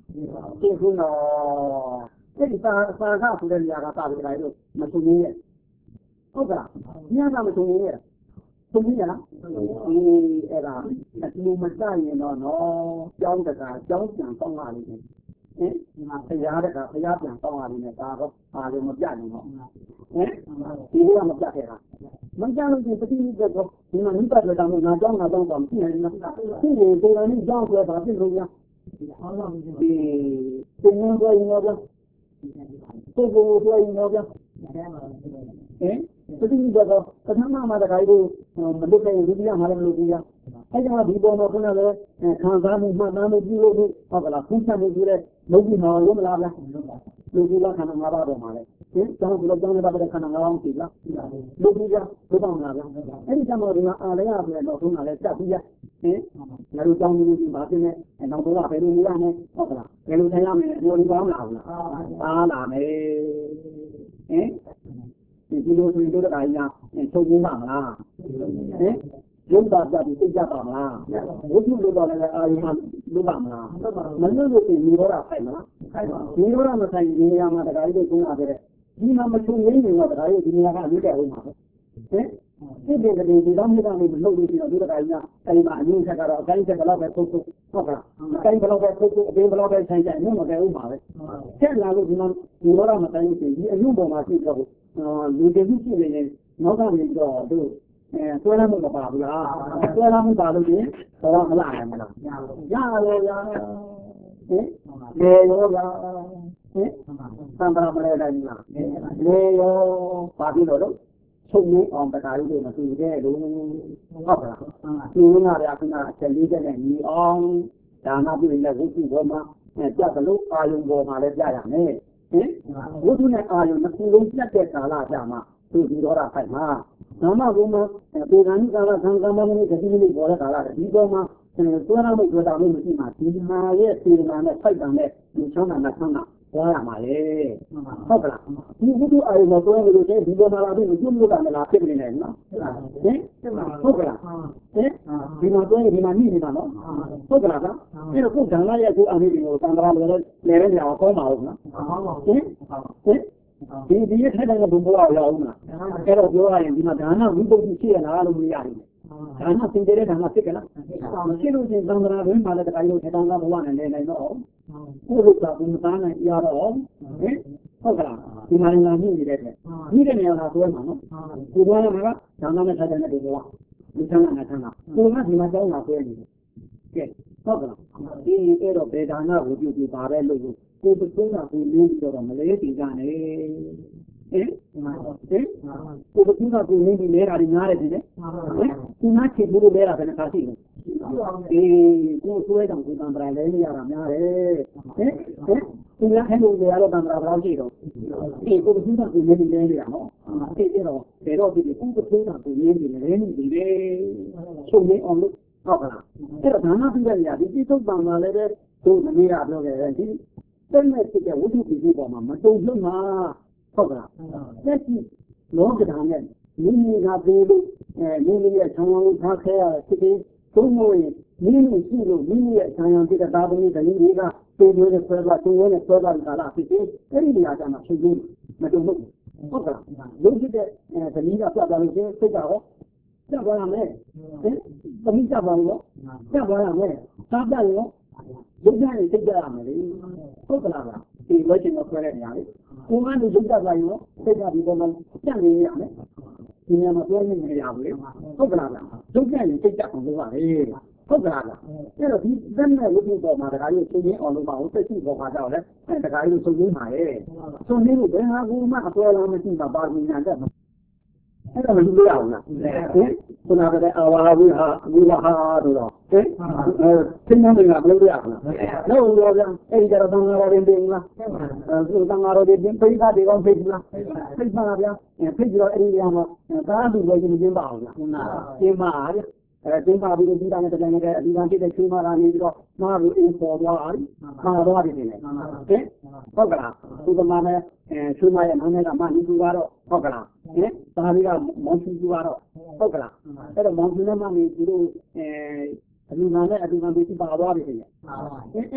ကျေးဇူးတော်အဲ့ဒီသာသာကဆိုတဲ့နေရာကသာပြီးလိုက်လို့မဆုံးရရဲ့ဟုတ်ကလားညကမဆုံးရရဲ့ဆုံးရလားအေးအဲ့ဒါလူမစရင်တော့နော်ကြောင်းတကာကြောင်းပြန်ပေါင်းလာလိမ့်မယ်ဟင်ဒီမှာဖရားတကာဖရားပြန်ပေါင်းလာလိမ့်မယ်ဒါတော့ပါလို့မပြနိုင်တော့ဟင်ဒီကမပြခဲ့တာမကြလို့ဒီပတိနိကတော့ဒီမှာနိပတ်တော့တော့ငါကြောင်းငါတော့တော့မရှိနိုင်ဘူးနော်ဒီလိုကိုယ်တိုင်ကြောင်းဆိုတော့ဖြစ်လို့ရဒီပုံမှန်ဆိုရင်တော့ကိုယ်ကိုယ်ဆိုရင်တော့ဟင်ပတိနိကတော့ပထမမှာတခါလို့မလုပ်ခဲ့ရင်ဒုတိယမှာလည်းမလုပ်ဘူးရအဲ့ဒါဒီပေါ်မှာခုနကလည်းခံစားမှုမှတ်သားမှုပြုလို့ဟုတ်ကလားဖုန်းဆက်မှုဆိုတဲ့လုံးဝမလုံးမလားဗျာလူကြီးကခန္ဓာငါးပါးပေါ်မှာလေဟင်ကျောင်းကလည်းကျောင်းလေးပါတဲ့ခန္ဓာငါးပါးရှိလားလူကြီးကဘုပေါင်းလာဗျာအဲ့ဒီကျမှဒီမှာအာလရဆိုတဲ့တော့ခုနကလည်းတက်ပြီးရဟင်ငါတို့ကျောင်းကြီးကြီးပါပြင်းနေနောက်တော့ဘယ်လိုနေရမလဲဟုတ်ကလားဘယ်လိုထိုင်ရမလဲညိုဒီပေါင်းလာဘူးလားအားလာမယ်ဟင်ဒီလိုဆိုရင်တို့တခါကြီးကချုပ်ပြီးပါမလားဟင်ရုပ်သာကြပြီးသိကြပါမလားဝိသုလို့တော့လည်းအာရုံလို့ပါမလားမလို့လို့ဒီရောတာဖိုက်မလားဒီရောတာမဆိုင်ဒီနေရာမှာတခါကြီးတို့ကုန်းလာခဲ့တဲ့ဒီမှာမချုပ်ရင်းနေတော့တခါကြီးဒီနေရာကအမြင့်တဲ့ဦးမှာပဲဟင်ဒီတဲ့ဒီတော့မြေကနေမလုပ်လို့ရှိတော့တို့တခါကြီးကအဲဒီမှာအမြင့်ချက်ကတော့အတိုင်းချက်ဘလောက်ပဲထုတ်ထုတ်ဟုတ်ကလားအတိုင်းဘလောက်ပဲထုတ်ထုတ်အပြင်ဘလောက်ပဲဆိုင်ကြအမြင့်မကဲဦးမှာပဲချက်လာလို့ဒီမှာဒီရောတာမဆိုင်လို့ရှိရင်ဒီအမြင့်ပေါ်မှာရှိတော့လူတည်မှုရှိနေရင်နောက်ကနေတော့တို့အဲဆွဲလမ်းမှုမပါဘူးလားဆွဲလမ်းမှုပါလို့ရင်တော့မလာနိုင်ဘူးလားရရောရဟင်လေရောရဟင်သံဃာမလဲတိုင်းလားလေရောပါပြီလို့ချုပ်နေအောင်တခါလေးတွေမသိတဲ့လို့ဟုတ်ကလားဒီငါရအခုနအချက်လေးချက်နဲ့ညီအောင်ဒါနပြုရင်လည်းဝိသုဘောမှာကြက်သလိုအာယုံပေါ်မှာလည်းကြရမယ်ဟင်ဝိသုနဲ့အာယုံနှစ်ခုလုံးပြတ်တဲ့ကာလကြမှာသူဒီတော့တာဖိုက်မှာနာမဘုံမှာပေဂာနိကာလသံဃာမမနိဂတိနိပေါ်တဲ့ကာလဒီပေါ်မှာသွမ်းမှုကြွတာလို့မရှိမှဒီမှာရဲ့စေတနာနဲ့ဖိုက်တံနဲ့ဒီချောင်းတာနဲ့ချောင်းတာသွားရမှာလေဟုတ်ကလားဒီဘုသူအာရုံမှာတွဲလို့တဲ့ဒီပေါ်မှာလာပြီးမကျွတ်လို့ကမလားဖြစ်နေတယ်နော်ဟင်ဟုတ်ကလားဟင်ဒီမှာတွဲဒီမှာနှိနေတာနော်ဟုတ်ကလားကအဲ့တော့ကိုယ်ဓာတ်ရဲ့ကိုအာရုံကိုသံဃာလည်းလည်းနေနေအောင်ကောင်းပါဦးနော်ဟင်ဟင်ဒီဒီရဲ့ထိုင်တဲ့ဘုံဘဝရောက်အောင်လားအဲ့တော့ပြောရရင်ဒီမှာဒါနဝိပုဒ်ရှိရလားလို့မရဘူးဒါနစင်ကြတဲ့ဒါနဖြစ်ကလားမရှိလို့ရှင်သံဃာတွင်မှာလည်းတခါလို့ထေတံကဘဝနဲ့နေနိုင်တော့ကိုယ်လို့သာဘုံသားနဲ့ရတော့ဟင်ဟုတ်ကလားဒီမှာငါမြင့်နေတဲ့တဲ့မြင့်တဲ့နေရာကသွဲမှာနော်ကိုယ်ကလည်းကဒါနနဲ့ထိုင်တဲ့ဒီဘဝဒီသံဃာနဲ့သံဃာကိုယ်ကဒီမှာကြောင်းလာသွဲနေတယ်ကဲဟုတ်ကလားဒီအဲ့တော့ဘေဒါနကိုပြုပြီးပါပဲလို့ကိုယ်သုံးတာကိုလင်းပြီးတော့မလဲတည်ကြနဲ့ဟင်ဟင်ကိုယ်သုံးတာကိုလင်းပြီးလဲတာဒီငားတယ်ဒီလေဟင်ဒီငားချေဘူးလို့လဲတာဘယ်နှခါရှိလဲအေးကိုယ်ဆွဲတောင်ကိုယ်တံပရာလဲနေရတာများတယ်ဟင်ဟင်ဒီလားဟဲ့လို့ရတော့တံပရာဘယ်လောက်ရှိတော့အေးကိုယ်သုံးတာကိုလင်းပြီးလဲနေရနော်အေးအဲ့တော့ဘယ်တော့ဒီကိုယ်သုံးတာကိုလင်းပြီးလဲနေပြီလေချုပ်နေအောင်လို့ဟုတ်ကလားအဲ့တော့ဒါနပြုတဲ့နေရာဒီတိသုတ်တံမှာလည်းပဲတို့မင်းရပြောခဲ့တယ်ဒီတဲ့မဲ့ဖြစ်တဲ့ဝိသုပိစုပေါ်မှာမတုံ့လို့မှာဟုတ်ကလားတက်ကြည့်လောကဓာတ်နဲ့မိမိကပြေလို့အဲမိမိရဲ့ဆံရံကိုထားခဲ့ရဖြစ်ပြီးသုံးလို့ရင်မိမိရှိလို့မိမိရဲ့ဆံရံဖြစ်တဲ့သာသမီတတိတွေကပြေလို့တဲ့ဆွဲသွားသုံးလို့နဲ့ဆွဲသွားတဲ့ကာလဖြစ်ပြီးအဲ့ဒီနေရာကျမှဖြစ်ပြီးမတုံ့လို့ဟုတ်ကလားရုပ်ဖြစ်တဲ့အဲတတိကပြတ်သွားလို့ချင်းစိတ်ကတော့ပြတ်သွားရမယ်ဟင်တတိပြတ်သွားလို့ပြတ်သွားရမယ်သားပြတ်ရောရုပ်နဲ့စိတ်ကြရမယ်လေဟုတ်ကလားဗျာဒီလိုချင်တော့ဆွဲတဲ့နေရာလေကိုယ်ကလည်းရုပ်ကြသွားရောစိတ်ကဒီပေါ်မှာပြတ်နေရမယ်ဒီနေရာမှာပြောနေနေရဘူးလေဟုတ်ကလားဗျာရုပ်နဲ့စိတ်ကြအောင်လုပ်ပါလေဟုတ်ကလားဗျာအဲ့တော့ဒီသတ်မဲ့ဝိပုဒ်ပေါ်မှာတခါကြီးချင်းချင်းအောင်လုပ်ပါဦးစိတ်ရှိပေါ်မှာတော့လေအဲ့တခါကြီးဆုံးနေမှာလေဆုံးနေလို့ဘယ်ဟာကူမှအပေါ်လာမရှိမှာပါမညာတဲ့အဲ့ဒါမလုပ်ရအောင်လားဟင်ခုနကတည်းကအာဝါဝိဟာဝိဝဟာတို့တော့ဟင်အဲသင်္ကန်းတွေကမလုပ်ရအောင်လားလို့ရောဗျာအဲ့ဒီကြတော့သံဃာတော်တွေပြင်လားအဲသံဃာတော်တွေပြင်ပိဋကတွေကောဖိတ်လားဖိတ်ပါဗျာဖိတ်ပြီးတော့အဲ့ဒီနေရာမှာသာလူပဲကျင်းပါအောင်လားကျင်းပါဗျာအဲကျင်းပါပြီးတော့ဒီတိုင်းတဲ့တဲ့အဒီကံဖြစ်တဲ့ချူမာရာနေပြီးတော့မာဘူးအင်းပေါ်သွားပြီမာသွားပြီနေတယ်ဟင်ဟုတ်ကလားသူကမှလည်းအဲချူမာရဲ့နာမည်ကမနီကူကတော့ဟုတ်ကလားဟင်ဒါလေးကမောင်ချူကူကတော့ဟုတ်ကလားအဲ့တော့မောင်ချူနဲ့မနီကူတို့အဲအလူနာနဲ့အလူနာတွေပါသွားပြီခင်ဗျအဲ့တော့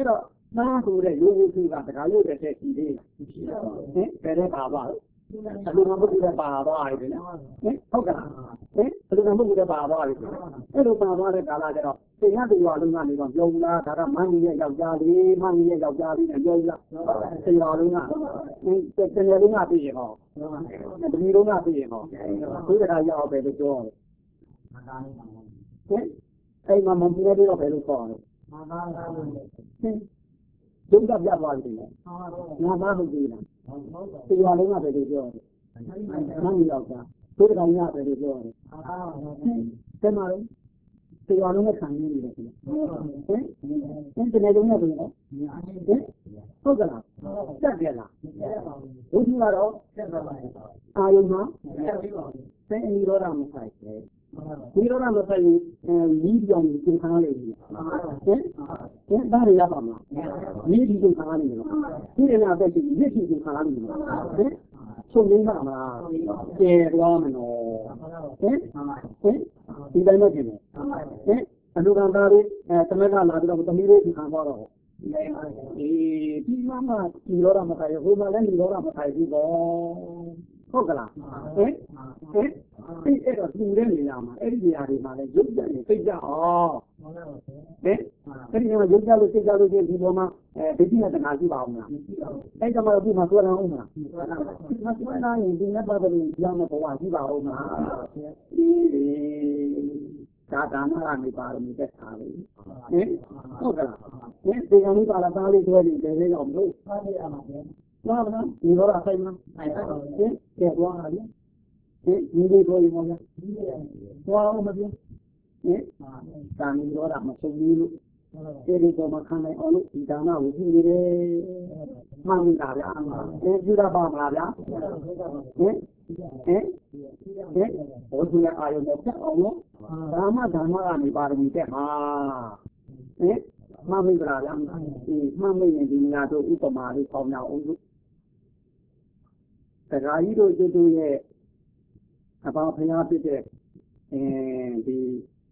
那都在有有水吧，这个有点在地里，哎，在这八卦，路上不是在八卦的呢？哎，好干，哎，路上不是在八卦的，哎，路八卦的干啥去了？这下子话路上那个有啦，他说满地也要家里，满地也要家里，有啦，这话路上，嗯，这这些路上不行哦，这里路上不行哦，所以他要被这叫，哎，哎，妈妈今天要被这叫的，嗯。chúng ta ra vào thì nó má không gì nào thì vào đúng là phải được rồi nó nhiều cả tôi đã nhà phải được rồi cái mà đúng thì vào đúng là thằng như vậy đấy cái này đúng là đúng đấy không cần nào chắc chắn là đúng là đó ai dùng nó sẽ đi đó làm phảiဒီလိုတော့မဆိုင်ဘူးနီးပြောင်းကျင်းခါလေးဟင်ဟင်ဒါရရပါမလားနီးဒီကျင်းခါလေးနော်ဒီနေ့အသက်ကြီးရစ်ကြီးကျင်းခါလေးနော်ဟင်ဆုံးရင်းပါမလားကျဲသွားမနော်ဟင်ဟင်ဒီတိုင်းမကျင်းဘူးဟင်အလူကံသားလေးအဲသမက်ကလာပြီးတော့သမီးလေးဒီခံသွားတော့အေးဒီမမဒီလိုတော့မဆိုင်ဘူးဟိုမှာလည်းဒီလိုတော့မဆိုင်ဘူးပေါ့ဟုတ်ကလားဟင်ဟင်ဒီအဲ့တော့သူတဲ့နေရာမှာအဲ့ဒီနေရာတွေမှာလည်းရုပ်ကြနေသိကြအောင်ဟင်အဲ့ဒီနေရာရုပ်ကြလို့သိကြလို့ဒီလိုမှအဲဒိဋ္ဌိနဲ့တဏှာရှိပါအောင်လားအဲ့ဒါမှတော့ဒီမှာပြောရအောင်မလားဒီမှာပြောရရင်ဒီနဲ့ပတ်သက်လို့ကြောင်းတဲ့ဘဝရှိပါအောင်မလားဒါဒါနကနေပါရမီတက်ထားပြီဟင်ဟုတ်ကလားဟင်ဒီကနေ့ပါလာသားလေးတွေတည်းတည်းရောက်မလို့သားလေးရမှာဘာမလဲဒီလိုအဆိုင်မဟင်ကျေသွားတာလေဒီဒီလေးကိုယူမလားသွားအောင်မပြောဟင်တာမီရောတာမဆုံးဘူးလို့အဲဒီတော့မခံနိုင်အောင်လို့ဒီဒါနကိုပြုနေတယ်မှန်လားဗျာအဲပြုတာပါမလားဗျာဟင်ဟင်ဟင်ဘုရားအာယုံနဲ့တက်အောင်လို့ဓမ္မဓမ္မကနေပါရမီတက်မှာဟင်မှန်ပြီလားဗျာဒီမှန်မိရင်ဒီနေရာတို့ဥပမာလေးပေါင်းရအောင်လို့တခါကြီးတို့ကျွတ်ရဲ့အပါဖျားဖြစ်တဲ့အဲဒီ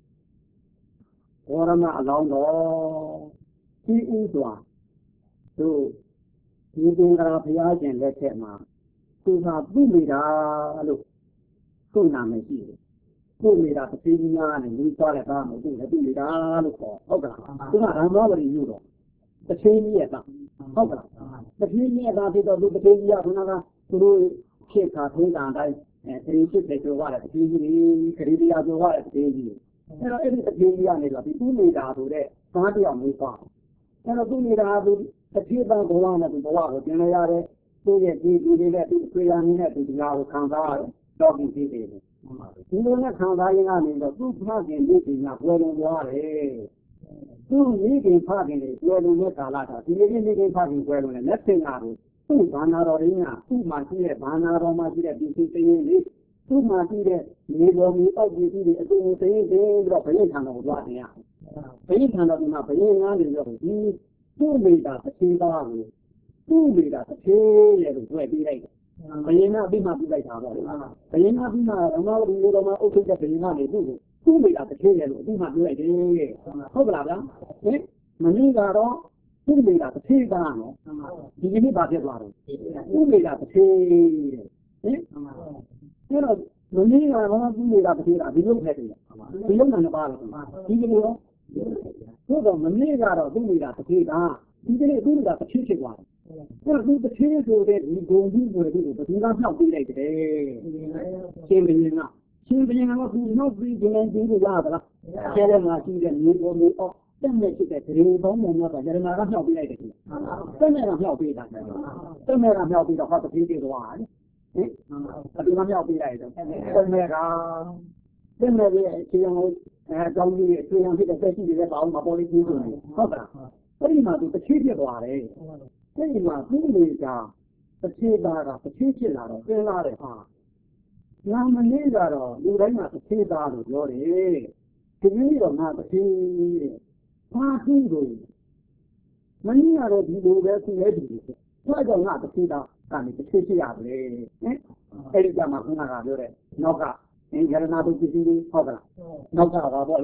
ဝရမအလောင်းတော်ကြီးဥစွာတို့ဒီသင်္ကာဖျားရှင်လက်ထက်မှာသူကပြုမိတာလို့သူ့နာမည်ရှိတယ်ပြုမိတာတစ်သေးကြီးများနဲ့လူသွားတဲ့ကားမဟုတ်ဘူးလေပြုမိတာလို့ခေါ်ဟုတ်ကလားသူကဓမ္မဝရီယူတော့တစ်သေးကြီးရဲ့သားဟုတ်ကလားတစ်သေးကြီးရဲ့သားဖြစ်တော့သူတစ်သေးကြီးကခုနကသူတို့ခေတ်ခါထုံးတာအတိုင်းအဲဒီဖြစ်တဲ့ကြောရတယ်တစ်သေးကြီးခရီးတရားကြောရတယ်တစ်သေးကြီးအဲ့တော့အဲ့ဒီတစ်သေးကြီးကနေတော့ဒီပြုမိတာဆိုတဲ့သားတယောက်မျိုးသွားအဲ့တော့ပြုမိတာသူတစ်သေးသားဘဝနဲ့သူဘဝကိုတင်ရရတဲ့သူ့ရဲ့ဒီဒီလေးနဲ့သူဆွေရင်းနဲ့သူဒီဟာကိုခံစားရတယ်တော့ဒီသေးသေးတယ်ဒီလိုနဲ့ခံစားရင်းကနေတော့သူ့ဖခင်ဒီပညာပွဲလုံးသွားတယ်သူ့မိခင်ဖခင်တွေပွဲလုံးနဲ့ကာလတာဒီနေ့မိခင်ဖခင်ပွဲလုံးနဲ့လက်ဆင့်လာတယ်သူ့ဘာနာတော်ရင်းကသူ့မှာရှိတဲ့ဘာနာတော်မှာရှိတဲ့ဒီစိတ်ရင်းလေးသူ့မှာရှိတဲ့မြေပေါ်မြေအောက်ပြည်ကြီးတွေအတူတူသိသိပြီးတော့ဘယင်ခံတော်ကိုသွားတယ်ရဘယင်ခံတော်ကဘယင်ငားနေတော့ဒီသူ့မိတာတစ်သေးသားကိုသူ့မိတာတစ်သေးရဲ့လို့တွေ့ပြီးလိုက်ဘယင်ကအပြီးမှပြလိုက်တာပေါ့လေဘယင်ကအပြီးမှအမောဒီလိုတော့မှအုပ်ချုပ်တဲ့ဘယင်ကနေသူ့ကိုသူ့မိတာတစ်သေးရဲ့လို့အပြီးမှပြလိုက်တယ်ဟုတ်ကလားဗျာဟင်မင်းကတော့သူ့မိတာတစ်သေးသားနော်ဒီကနေ့ဘာဖြစ်သွားတော့သူ့မိတာတစ်သေးဟင်အဲ့တော့မင်းကတော့သူ့မိတာတစ်သေးတာဒီလိုဖက်တယ်ဒီလိုနဲ့ပါလို့ဒီကနေ့ရောဟုတ်တော့မင်းကတော့သူ့မိတာတစ်သေးသားဒီကနေ့သူ့မိတာတစ်သေးဖြစ်သွားတယ်အဲ့တော့သူတစ်သေးဆိုတဲ့ဒီဂုံကြီးတွေသူ့ကိုဘယ်သူကနှောက်ပေးလိုက်တယ်ရှင်ဘုရင်ကရှင်ဘုရင်ကသူနှောက်ပြီးခြင်းနဲ့ကျင်းလို့ရတာလားကျဲတဲ့မှာရှိတဲ့မြေပေါ်မြေအောက်တက်မဲ့ဖြစ်တဲ့ဂရေပေါင်းပေါ်မှာကရတနာကနှောက်ပေးလိုက်တယ်တက်မဲ့ကနှောက်ပေးတာတက်မဲ့ကနှောက်ပြီးတော့ဟောတစ်သေးသေးသွားတယ်ဟင်အတူမှမြောက်ပေးလိုက်တယ်တက်မဲ့ကတက်မဲ့ရဲ့အချင်းအောင်အဲကောင်းကြီးရဲ့အချင်းအောင်ဖြစ်တဲ့တက်ရှိတဲ့ပေါင်းမှာပေါ်လေးကြီးနေဟုတ်ပါလားအဲ့ဒီမှာသူတစ်သေးပြသွားတယ်အဲ့ဒီမှာသူ့မိကတစ်သေးသားကတစ်သေးဖြစ်လာတော့ကျင်းလာတယ်ဟာနာမနေကတော့လူတိုင်းမှာတစ်သေးသားလို့ပြောတယ်ဒီနေ့တော့ငါတစ်သေးဘာသူ့လို့မင်းကတော့ဒီလိုပဲသူ့ရဲ့ဒီလိုဆိုတော့ငါတစ်သေးသားကနေတစ်သေးဖြစ်ရတယ်ဟင်အဲ့ဒီကမှခုနကပြောတဲ့နောက်က in Yarana to Kisi, Hogla. No Kava,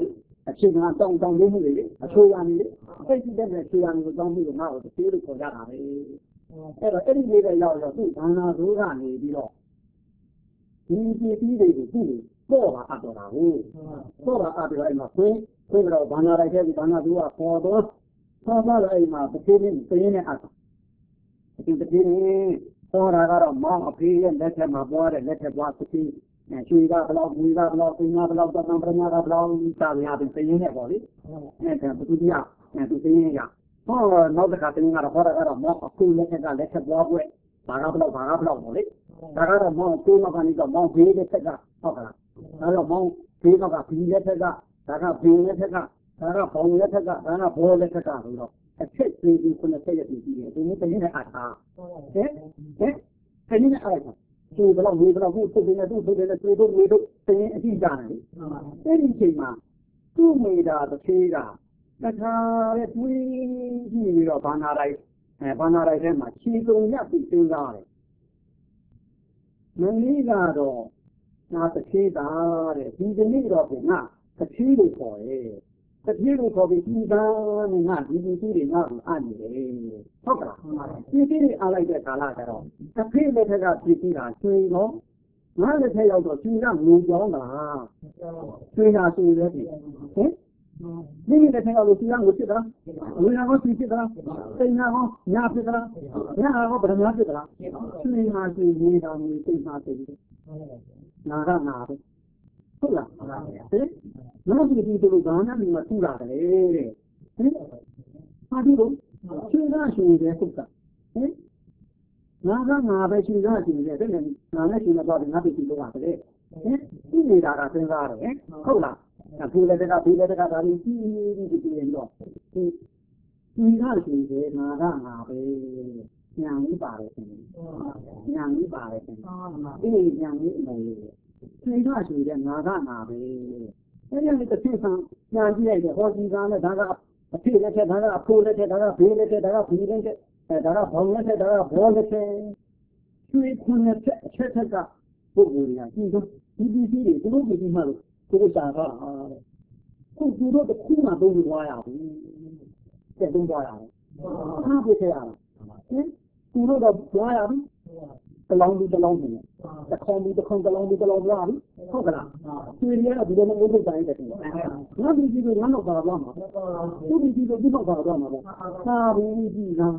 အခြေခံတောင်းတောင်းလေးမှုတွေလေအချိုးရနေလေအဲ့ဒီတဲ့အခြေခံကိုတောင်းပြီးတော့ငါ့ကိုတစ်သေးလို့ခေါ်ကြတာပဲအဲ့တော့အဲ့ဒီလေးတဲ့ရောက်တော့သူ့ဘာနာဆိုးကနေပြီးတော့ဒီကြည့်ပြီးတွေကိုသူ့ကိုပေါ့ပါအပ်တော့တာဟုတ်ပေါ့ပါအပ်ပြီးတော့အဲ့မှာခွင်းခွင်းတော့ဘာနာလိုက်တဲ့ဒီဘာနာသူကပေါ်တော့ဆောတော့အဲ့မှာတစ်သေးလေးပြင်းနေအပ်ဒီတစ်သေးလေးဆောတာကတော့မောင်းအဖေးရဲ့လက်ထက်မှာပွားတဲ့လက်ထက်ပွားတစ်သေးရွှေကဘလောက်ဘူးကဘလောက်ပညာဘလောက်တန်ပညာကဘလောက်စာရတဲ့ပြင်းနေပေါ့လေအဲ့ဒါသူတိယအဲ့ဒီပြင်းရဟောနောက်တစ်ခါတင်းကတော့ဟောတာကတော့မောင်းအဖေးလက်ထက်ကလက်ထက်ပွားပွဲဘာကဘလောက်ဘာကဘလောက်ပေါ့လေဒါကတော့မောင်းကိုမကနေတော့မောင်းဘေးတဲ့ထက်ကဟုတ်ကလားဒါတော့မောင်းဘေးကဘီလက်ထက်ကဒါကဘီလက်ထက်ကဒါကဘောင်လက်ထက်ကဒါကဘောလက်ထက်ကဆိုတော့အချက်သေးသေးခုနှစ်ဆက်ရည်ပြီးတယ်ဒီနေ့တင်းနဲ့အားထားဟဲ့ဟဲ့တင်းနဲ့အားထားဒီဘလောက်ဝေဘလောက်ကိုသူ့တင်နေသူ့သူ့တင်နေသူ့တို့ဝေတို့တင်းအကြည့်ကြတယ်အဲ့ဒီချိန်မှာသူ့မိတာတစ်သေးကတခါတဲ့တွေးကြည့်ပြီးတော့ဘာနာလိုက်အဲဘာနာလိုက်ထဲမှာခြေစုံညပ်ပြီးစဉ်းစားတယ်မင်းကြီးကတော့ငါတစ်သေးတာတဲ့ဒီကနေ့တော့ငါတစ်သေးလို့ခေါ်တယ်တစ်သေးလို့ခေါ်ပြီးဒီကနေ့ငါဒီဒီကြီးတွေငါ့ကိုအံ့နေတယ်ဟုတ်ကလားဒီကြီးတွေအားလိုက်တဲ့ကာလကျတော့တစ်သေးလက်ထက်ကပြည်ပြီးတာကျွေးတော့ငါလက်ထက်ရောက်တော့ကျွေးကငိုကြောင်းတာကျွေးတာကျွေးပဲဟင်ဒီနေ့လက်ထက်ရောက်လို့ကျွေးကငိုဖြစ်တာငိုရအောင်ကျွေးဖြစ်တာစိတ်နာအောင်ညာဖြစ်တာညာအောင်ဗရမဖြစ်တာကျွေးမှာကျွေးနေတာမျိုးစိတ်မှာစိတ်နာကနာပဲဟုတ်လားဟင်နောက်ဒီဒီလိုဘာနာမျိုးမထူတာလေတဲ့ဟင်ဟာဒီလိုကျွေးကရှင်တယ်ဟုတ်ကဟင်ငါကငါပဲရှင်ကရှင်တယ်တဲ့ငါနဲ့ရှင်တော့ငါပြည်ပြီးလို့ပါလေဟင်ဒီနေတာကစဉ်းစားတယ်ဟုတ်လားအခုလည်းတကပြီးလည်းတကဒါပြီးပြီးပြီးပြီးရင်တော့ဒီဒီကရှင်တယ်ငါကငါပဲညာကြီးပါတယ်ရှင်ညာကြီးပါတယ်ရှင်အေးညာကြီးအမေဒီကရှင်တယ်ငါကငါပဲအဲ့ဒီနေ့တစ်ချိန်ဆန်းညာကြည့်လိုက်တယ်ဟောဒီကလည်းဒါကအဖေလက်ထက်ဒါကအဖိုးလက်ထက်ဒါကဘေးလက်ထက်ဒါကဘီလက်ထက်အဲဒါကဘောင်လက်ထက်ဒါကဘောလက်ထက်ကျွေးခွန်းလက်ထက်အချက်ထက်ကပုဂ္ဂိုလ်တွေကဒီတော့ဒီဒီကြီးတွေသူတို့ဒီမှလို့သူတို့ရှာတော့ခုသူတို့တစ်ခုမှသုံးလို့သွားရဘူးတဲ့သုံးသွားရတယ်အားပြခဲ့ရတာဟင်သူတို့တော့သွားရပြီတလောင်းပြီးတလောင်းနေတယ်တစ်ခေါင်းပြီးတစ်ခေါင်းတလောင်းပြီးတလောင်းသွားပြီဟုတ်ကလားကျွေးရတော့ဒီလိုမျိုးလုပ်တိုင်းတယ်ငါဒီကြီးကငါတော့ပါသွားမှာသူဒီကြီးကဒီတော့ပါသွားမှာပေါ့သာဘူးကြီးကဟင်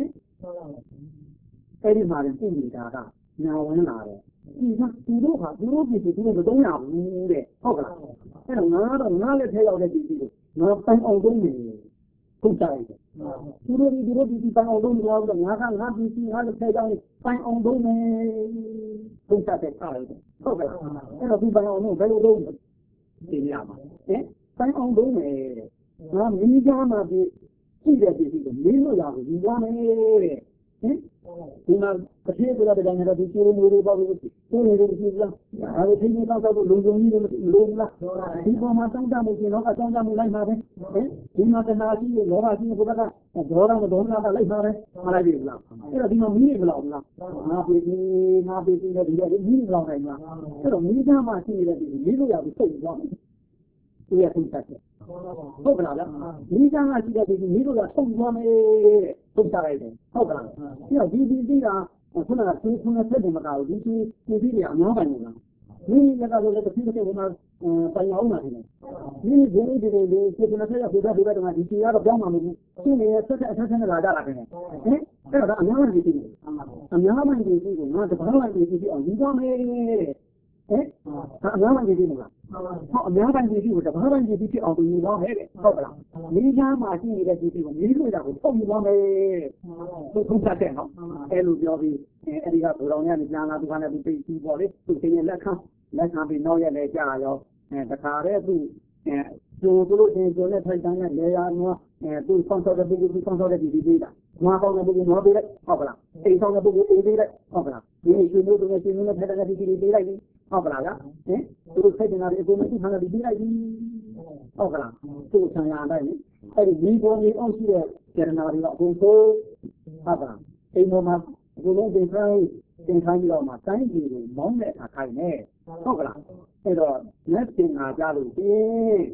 အဲ့ဒီမှာပြင်နေတာကညာဝင်လာတယ်ဒီကသူတို့ဟာသူတို့ပြည်သူတို့မတုံးရဘူးတဲ့ဟုတ်ကလားအဲ့တော့ငါတော့ငါလည်းထဲရောက်တဲ့ပြည်သူတို့ငါပိုင်အောင်သုံးနေထုတ်ကြတယ်သူတို့ဒီတို့ဒီပိုင်အောင်သုံးတော့ငါကငါပြည်သူငါလည်းထဲရောက်နေပိုင်အောင်သုံးနေထုတ်ကြတဲ့အားလိုက်ဟုတ်ကဲ့အဲ့တော့ဒီပိုင်အောင်ဘယ်လိုလုပ်ဒီနေရာမှာဟင်ပိုင်အောင်သုံးနေငါမိသားမှာပြည်ကြည့်တဲ့ပြည်သူကိုမင်းတို့ရကိုဒီသွားမယ်တဲ့ဟင်ဒီမှာတစ်ခေတ်ကတည်းကလည်းဒီကျိုးမျိုးတွေပေါ့ဒီကျိုးမျိုးတွေကြည့်လားအဲဒီသိနေတော့တော့လုံုံကြီးတွေလုံးလားဒီပေါ်မှာတောင်းတမှုရှင်တော့အတောင်းတမှုလိုက်ပါပဲဟင်ဒီမှာတနာကြီးလောဘကြီးဘုရားကဒေါရမဒေါမနာကလိုက်ပါပဲမလိုက်ဘူးလားအဲ့တော့ဒီမှာမီးနေမလောက်ဘူးလားငါပြေးငါပြေးပြီးတော့ဒီကမီးနေမလောက်နိုင်လားအဲ့တော့မီးသားမှရှိနေတဲ့ဒီမီးလို့ရပြီးစိတ်သွားတယ်သူရထုတ်တတ်တယ်ဟုတ်ကလားမိသားကရှိတဲ့ဒီမိတို့ကထုတ်သွားမယ်ထုတ်ကြလိုက်တယ်ဟုတ်ကလားပြီးတော့ဒီဒီဒီကခုနကသူခုနဆက်တယ်မကောက်ဘူးဒီဒီဒီတွေအများပိုင်လို့လားမိလည်းကတော့လည်းတစ်ခုတစ်ခုကပိုင်အောင်လာတယ်မိဒီဒီဒီဒီဒီခုနဆက်ရခုတော့ဒီဘက်ကဒီစီကတော့ပြောင်းမှာမဟုတ်ဘူးသူနေဆက်ဆက်အထက်ထက်လာကြတာပဲဟင်အဲ့တော့အများကြီးဒီအများကြီးဒီဒီကိုငါတပတ်လိုက်ဒီဒီအောင်ဒီသွားမယ်ဟဲ့အများကြီးဒီမလားဟောအများပိုင်းပြည်ကိုတဘာပိုင်းပြည်ဖြစ်အောင်ပြင်နေတော့ဟဲ့ဟုတ်ကလားမိသားမှာရှိနေတဲ့ပြည်ကိုမိလို့ရကိုပုံပြသွားမယ်သူထုံးတတ်တယ်နော်အဲ့လိုပြောပြီးအဲ့ဒီကဘူတော်ညနေပြန်လာသူကလည်းသူပြည်ပြီးပေါ့လေသူတင်ရလက်ခံလက်ခံပြီးနောက်ရက်လည်းကြာရောအဲတခါတည်းသူအဲကျိုးတို့အင်းကျိုးနဲ့ထိုက်တန်းနဲ့လေယာနွားအဲသူဆောင်းဆောက်တဲ့ပြည်သူဆောင်းဆောက်တဲ့ပြည်ပြီးတာနွားပေါင်းတဲ့ပြည်နွားပေးလိုက်ဟုတ်ကလားအိမ်ဆောင်းတဲ့ပြည်အိမ်ပေးလိုက်ဟုတ်ကလားဒီရွှေမျိုးတွေနဲ့ရွှေမျိုးနဲ့ထိုက်တန်းတဲ့ပြည်ပေးလိုက်ပြီဟုတ်ကလားဟင်သူတို့ခိုက်နေတာဒီအကုန်လုံးထားပြီးပြီးလိုက်ပြီဟုတ်ကလားသူ့ဆံရတိုင်းလေအဲ့ဒီဒီပေါ်ကြီးအောင်ရှိတဲ့ကျရနာတွေကအကုန်ဆုံးဟုတ်ကလားအိမ်ပေါ်မှာအကုန်လုံးတင်ခိုင်းတင်ခိုင်းပြီးတော့မှတိုင်းပြည်ကိုမောင်းတဲ့အခါခိုင်းနေဟုတ်ကလားအဲ့တော့လက်တင်ငါကြလို့ဒီ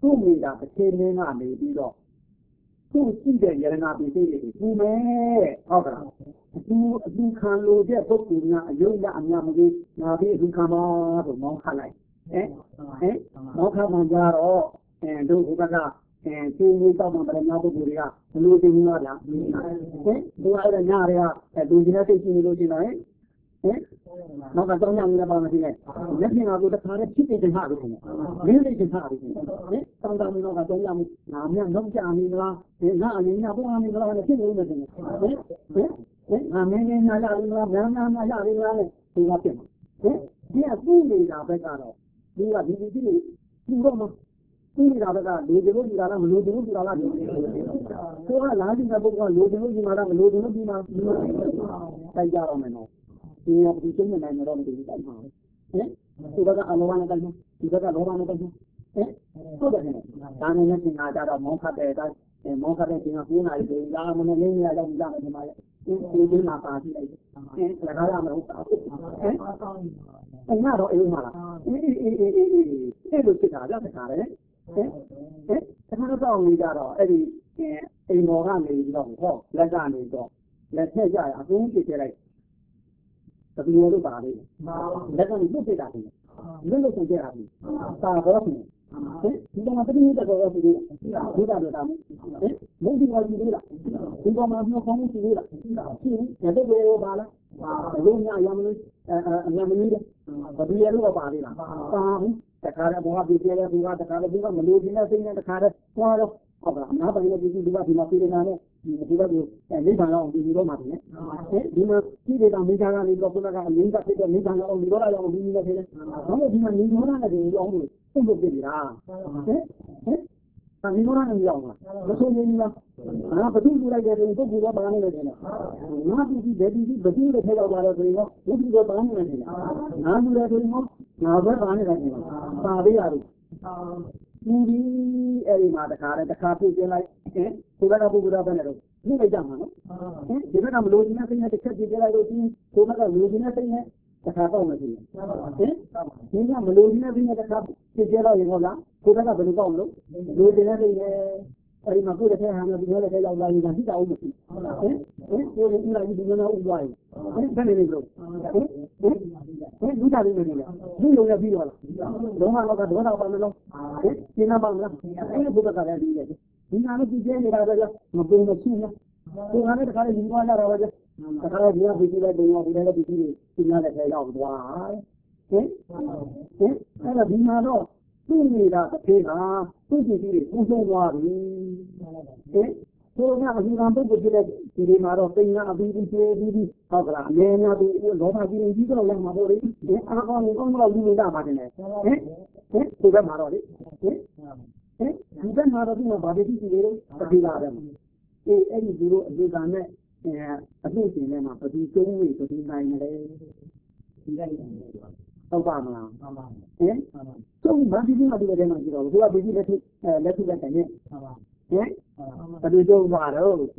သူ့မိတာတစ်ချိန်လေးကနေပြီးတော့သူ့ရှိတဲ့ယရနာပိစိတ်တွေသူမဲ့ဟုတ်ကလားသူအသူခံလို့တဲ့ပုဂ္ဂိုလ်ကအယုံရအများမကြီးငါပြီးအသူခံပါဆိုမောင်းခလိုက်ဟဲ့ဟဲ့မောင်းခမှကြတော့အဲတို့ဘုရားကအဲကျိုးမျိုးတောက်မှပြညာပုဂ္ဂိုလ်တွေကဘလို့တင်လို့လားဟင်သူအဲ့ဒါညာတွေကအဲလူကြီးနဲ့သိရှိနေလို့ရှိရင်ဟင်နောက်ကတော့ညနေလည်းပါမရှိနဲ့လက်ပြင်ကတော့တခါတည်းဖြစ်နေတယ်ဟာလို့ခင်ဗျမင်းလေးတင်ထားတယ်ခင်ဗျဟင်တောင်းတမင်းတော့ကတော့ညမှုငါမြတ်တော့ကြာနေလားဒီငါအရင်ကဘုရားမင်းကလည်းဖြစ်နေတယ်ခင်ဗျဟင်ဟင်ဟင်ငါမင်းလေးညာရပြီလားများများများရပြီလားဒီကဖြစ်မှာဟင်ဒီကသူ့နေတာဘက်ကတော့ဒီကဒီဒီဒီဒီတော့မှသူ့နေတာဘက်ကလူတွေလို့ဒီကလားမလူတွေလို့ဒီကလားဒီဆိုကလာကြည့်တဲ့ပုဂ္ဂိုလ်ကလူတွေလို့ဒီမှာလားမလူတွေလို့ဒီမှာတိုက်ကြတော့မယ်နော်ဒီကဒီကျုံးနေနိုင်တော့မသိဘူးတိုက်မှာဟင်ဒီဘက်ကအလောဘနဲ့တိုက်မှာဒီဘက်ကလောဘနဲ့တိုက်မှာဟင်ဟုတ်တယ်ခင်ဗျဒါနဲ့လည်းသင်္ဃာကြတော့မောင်းခတ်တဲ့အတိုင်းမောင်းခတ်တဲ့ချိန်ကပြင်းလာပြီလာမနေလေးနေရတော့ကြမယ်ဒီမှာလေဒီဒီမှာပါကြည့်လိုက်ဟင်လကားရမလို့ဟင်အဲ့ငါတော့အေးမှာလားအေးအေးအေးအေးအေးအဲ့လိုဖြစ်တာကြတဲ့ခါလေဟင်ဟင်တခါတော့နေကြတော့အဲ့ဒီအိမ်တော်ကနေပြီးတော့ဟောလက်ကနေတော့လက်ထက်ကြရအကုန်ပြစ်ပြလိုက်တပီရောလို့ပါလေလက်ကနေပုတ်ပြတာတယ်လွတ်လို့ဆိုကြတာပြီတာတော့ဟင်ဒီကောင်ကတတိယတော့တော့ဒီဒီတာတော့တာဟင်မုန်းဒီဝါကြီးလေးလားဒီကောင်မှမျိုးကောင်းမှုလေးလားရှိတယ်တဲ့ဘယ်လိုပါလားဘယ်လိုညရမလို့အများမကြီးတယ်တပီရောလို့ပါလေလားပါဘူးတခါတော့ဘောကပြည့်တယ်ဘောကတခါတော့ဘောကမလို့ဒီနဲ့စိတ်နဲ့တခါတော့သွားတော့ဟုတ်ကဲ့ငါပိုင်းလည်းဒီဒီကဒီမှာပြည်နေတာနဲ့ဒီဘက်ကိုလိမ္မာအောင်ဒီလိုမှတယ်ဟဲ့ဒီမှာပြည်နေတာမိသားကနေတော့ခုနကအင်းကဖြစ်တဲ့မိသားအောင်ဒီတော့လည်းအောင်ပြီးနေတယ်ဘာလို့ဒီမှာနေတော့လည်းဒီအောင်လို့ပုံလို့ပြည်နေတာဟဲ့ဟဲ့အမီမောရနေရောက်လားမဆိုးနေဘူးလားငါဘသူလူလိုက်တယ်ပုဂ္ဂိုလ်ကပါနေတယ်နော်ငါပြည်ပြည်ပြည်ပြည်ဘသူလည်းထဲရောက်သွားတော့ဆိုရင်ဘုရားကပါနေတယ်ငါလူလည်းဆိုရင်ငါဘက်ပါနေတယ်ပါပေးရလို့ဒီဒီအဲ့ဒီမှာတခါတည်းတခါပြည့်ကျင်းလိုက်ဟင်ဒီဘက်ကပုဂ္ဂိုလ်ကပဲနဲ့တော့ပြည့်လိုက်ကြမှာနော်ဟင်ဒီဘက်ကမလို့ဒီနဲ့စိတ်နဲ့တစ်ချက်ပြည့်ကျလိုက်လို့ဒီဒီဘက်ကလူဒီနဲ့စိတ်နဲ့တခါတော့မယ်ဒီဟင်ဒီကမလို့ဒီနဲ့စိတ်နဲ့တခါပြည့်ကျလိုက်ရင်ဟုတ်လားဒီဘက်ကဘယ်လိုကောင်းလို့လူဒီနဲ့စိတ်နဲ့အဲ့ဒီမှာကိုယ်တစ်ထည့်ဟာမျိုးဒီလိုလည်းရောက်လာရင်ဒါသိတာဦးမရှိဟင်ဟင်ကိုယ်ကဥလာကြီးဒီလိုတော့ဥသွားရင်ဟင်ဘယ်နေလဲလို့ဟင်ဟင်ဟင်လူတာလေးနေလေလူလုံးလည်းပြီးတော့လားလုံးဝတော့ကတော့တော့ပါမလို့ဟင်ရှင်းနာပါမလားအဲ့ဒီဘုရားကလည်းပြီးတယ်ဒီနာလို့ပြင်းနေတာပဲမပုံမရှိဘူးကိုယ်ကလည်းတခါလေဒီကွာလာတော့ပဲတခါလေဒီကပြီးလိုက်တယ်ဒီလည်းပြီးပြီးဒီနာလည်းထဲရောက်သွားဟင်ဟင်အဲ့ဒါဒီနာတော့သူ့နေတာတစ်ခေတ်ကသူ့ကြည့်ပြီးပူဆုံးသွားပြီဟင်ကိုယ်ကအလူကံပုဂ္ဂိုလ်ဖြစ်တဲ့ဒီဒီမှာတော့သိညာအပြီးပြီးပြေးပြီးပြီးဟုတ်ကလားအမေများပြီးလောဘကြီးကြီးတော့လည်းမှာပေါ့လေဒီအားကောင်းကောင်းတော့လူနေတာပါတင်တယ်ဟင်ဟင်ဒီဘက်မှာတော့လေဟင်ဟင်ဒီဘက်မှာတော့ဒီမှာဗာတိကြီးတွေတတိလာတယ်အေးအဲ့ဒီဒီလိုအလူကံနဲ့အမှုရှင်ထဲမှာပတိကျုံးဝေပတိနိုင်တယ်ဒီတိုင်းဟုတ်ပါမလားဟင်ကျုံးဗာတိကြီးမှဒီထဲမှာကြည့်တော့သူကပတိလက်ထုလက်ထုလက်တယ်ဟင်ဟင်ဘယ်လိုကြုံပါတော့ဟင်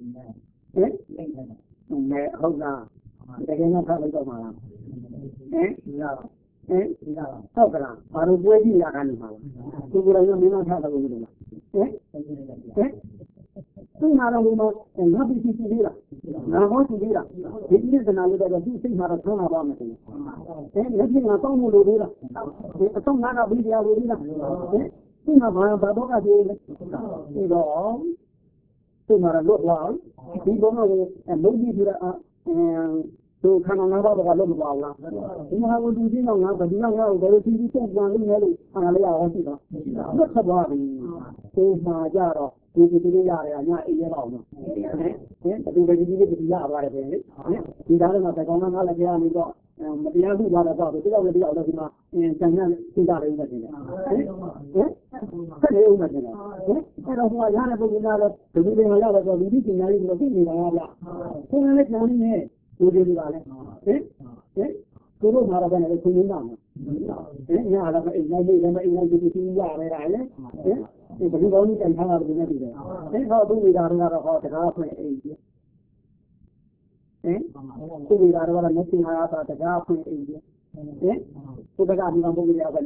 မဲဟုတ်လားတကယ်တော့ထားလိုက်တော့မှာလားဟင်ဟင်ဟုတ်ကလားဘာလို့ပွဲကြည့်ရတာလဲမှာသူကလည်းမင်းတို့ထားတယ်လို့လားဟင်ဟင်သူနာတော့ဘုမငါပြီးစီစီလေးလားငါဟောစီလေးလားဒီနေ့ကနာလို့တော့သူစိတ်မှာတော့ဆောင်းလာပါမယ်ဟင်လက်ပြင်ငါတောင်းမှုလို့သေးလားဒီအဆုံးငါကပြီးတရားလို့သေးလားဟင်သူကဘာဘာတော့ကတည်းကဒီတော့သူကလည်းလွတ်သွားဒီဘုံကလည်းမုတ်ကြီးဆိုတာအဲသူခန္ဓာငါးပါးကလွတ်မသွားဘူးလားဒီမှာကသူကြီးကငါဗတိကငါ့ကိုဘယ်လိုကြီးကြီးပုံပြန်လို့လဲလို့အားလည်းအောင်ရှိတော့လွတ်ထွက်သွားပြီကိုမှာကြတော့ဒီဒီလေးရတယ်ညအိမ်ရဲတော့နော်ဟင်တူတယ်ဒီဒီလေးဒီရပါတယ်ပဲလေဒီသားတော့ပဲကောင်းကောင်းလည်းကြားနေတော့မတရားမှုသွားတော့ဒီတော့လည်းဒီတော့ဒီမှာကျန်တဲ့သိကြတယ်ဦးမယ်တင်တယ်ဟင်ဟင်ဆက်နေဦးမယ်တင်တယ်ဟင်အဲ့တော့ဟိုကရတဲ့ပုံကလည်းဒီဒီလေးမရောက်တော့လူကြီးကျင်ညာလေးကိုသိနေတာဗျကိုယ်လည်းကျန်နေတယ်ဒီဒီလေးပါလေဟင်ဟင်ကိုတို့မှာတော့ပဲလေခွင့်ရင်းတာနော်ဟင်ညာတော့အိမ်လိုက်လေးလည်းအိမ်လိုက်ဒီဒီရရတယ်လေဟင်ဒီဘယ်လိုကောင်းကြီးတိုင်ထားတာလည်းနေတယ်ဟင်ဟောသူနေတာတော့ဟောတကားဖွင့်အိမ်ကြီးဟင်သူနေတာတော့မသိဟာတာတကားဖွင့်အိမ်ကြီးဟင်သူတကားဒီကောင်ပုံလေးရောက်နေတယ်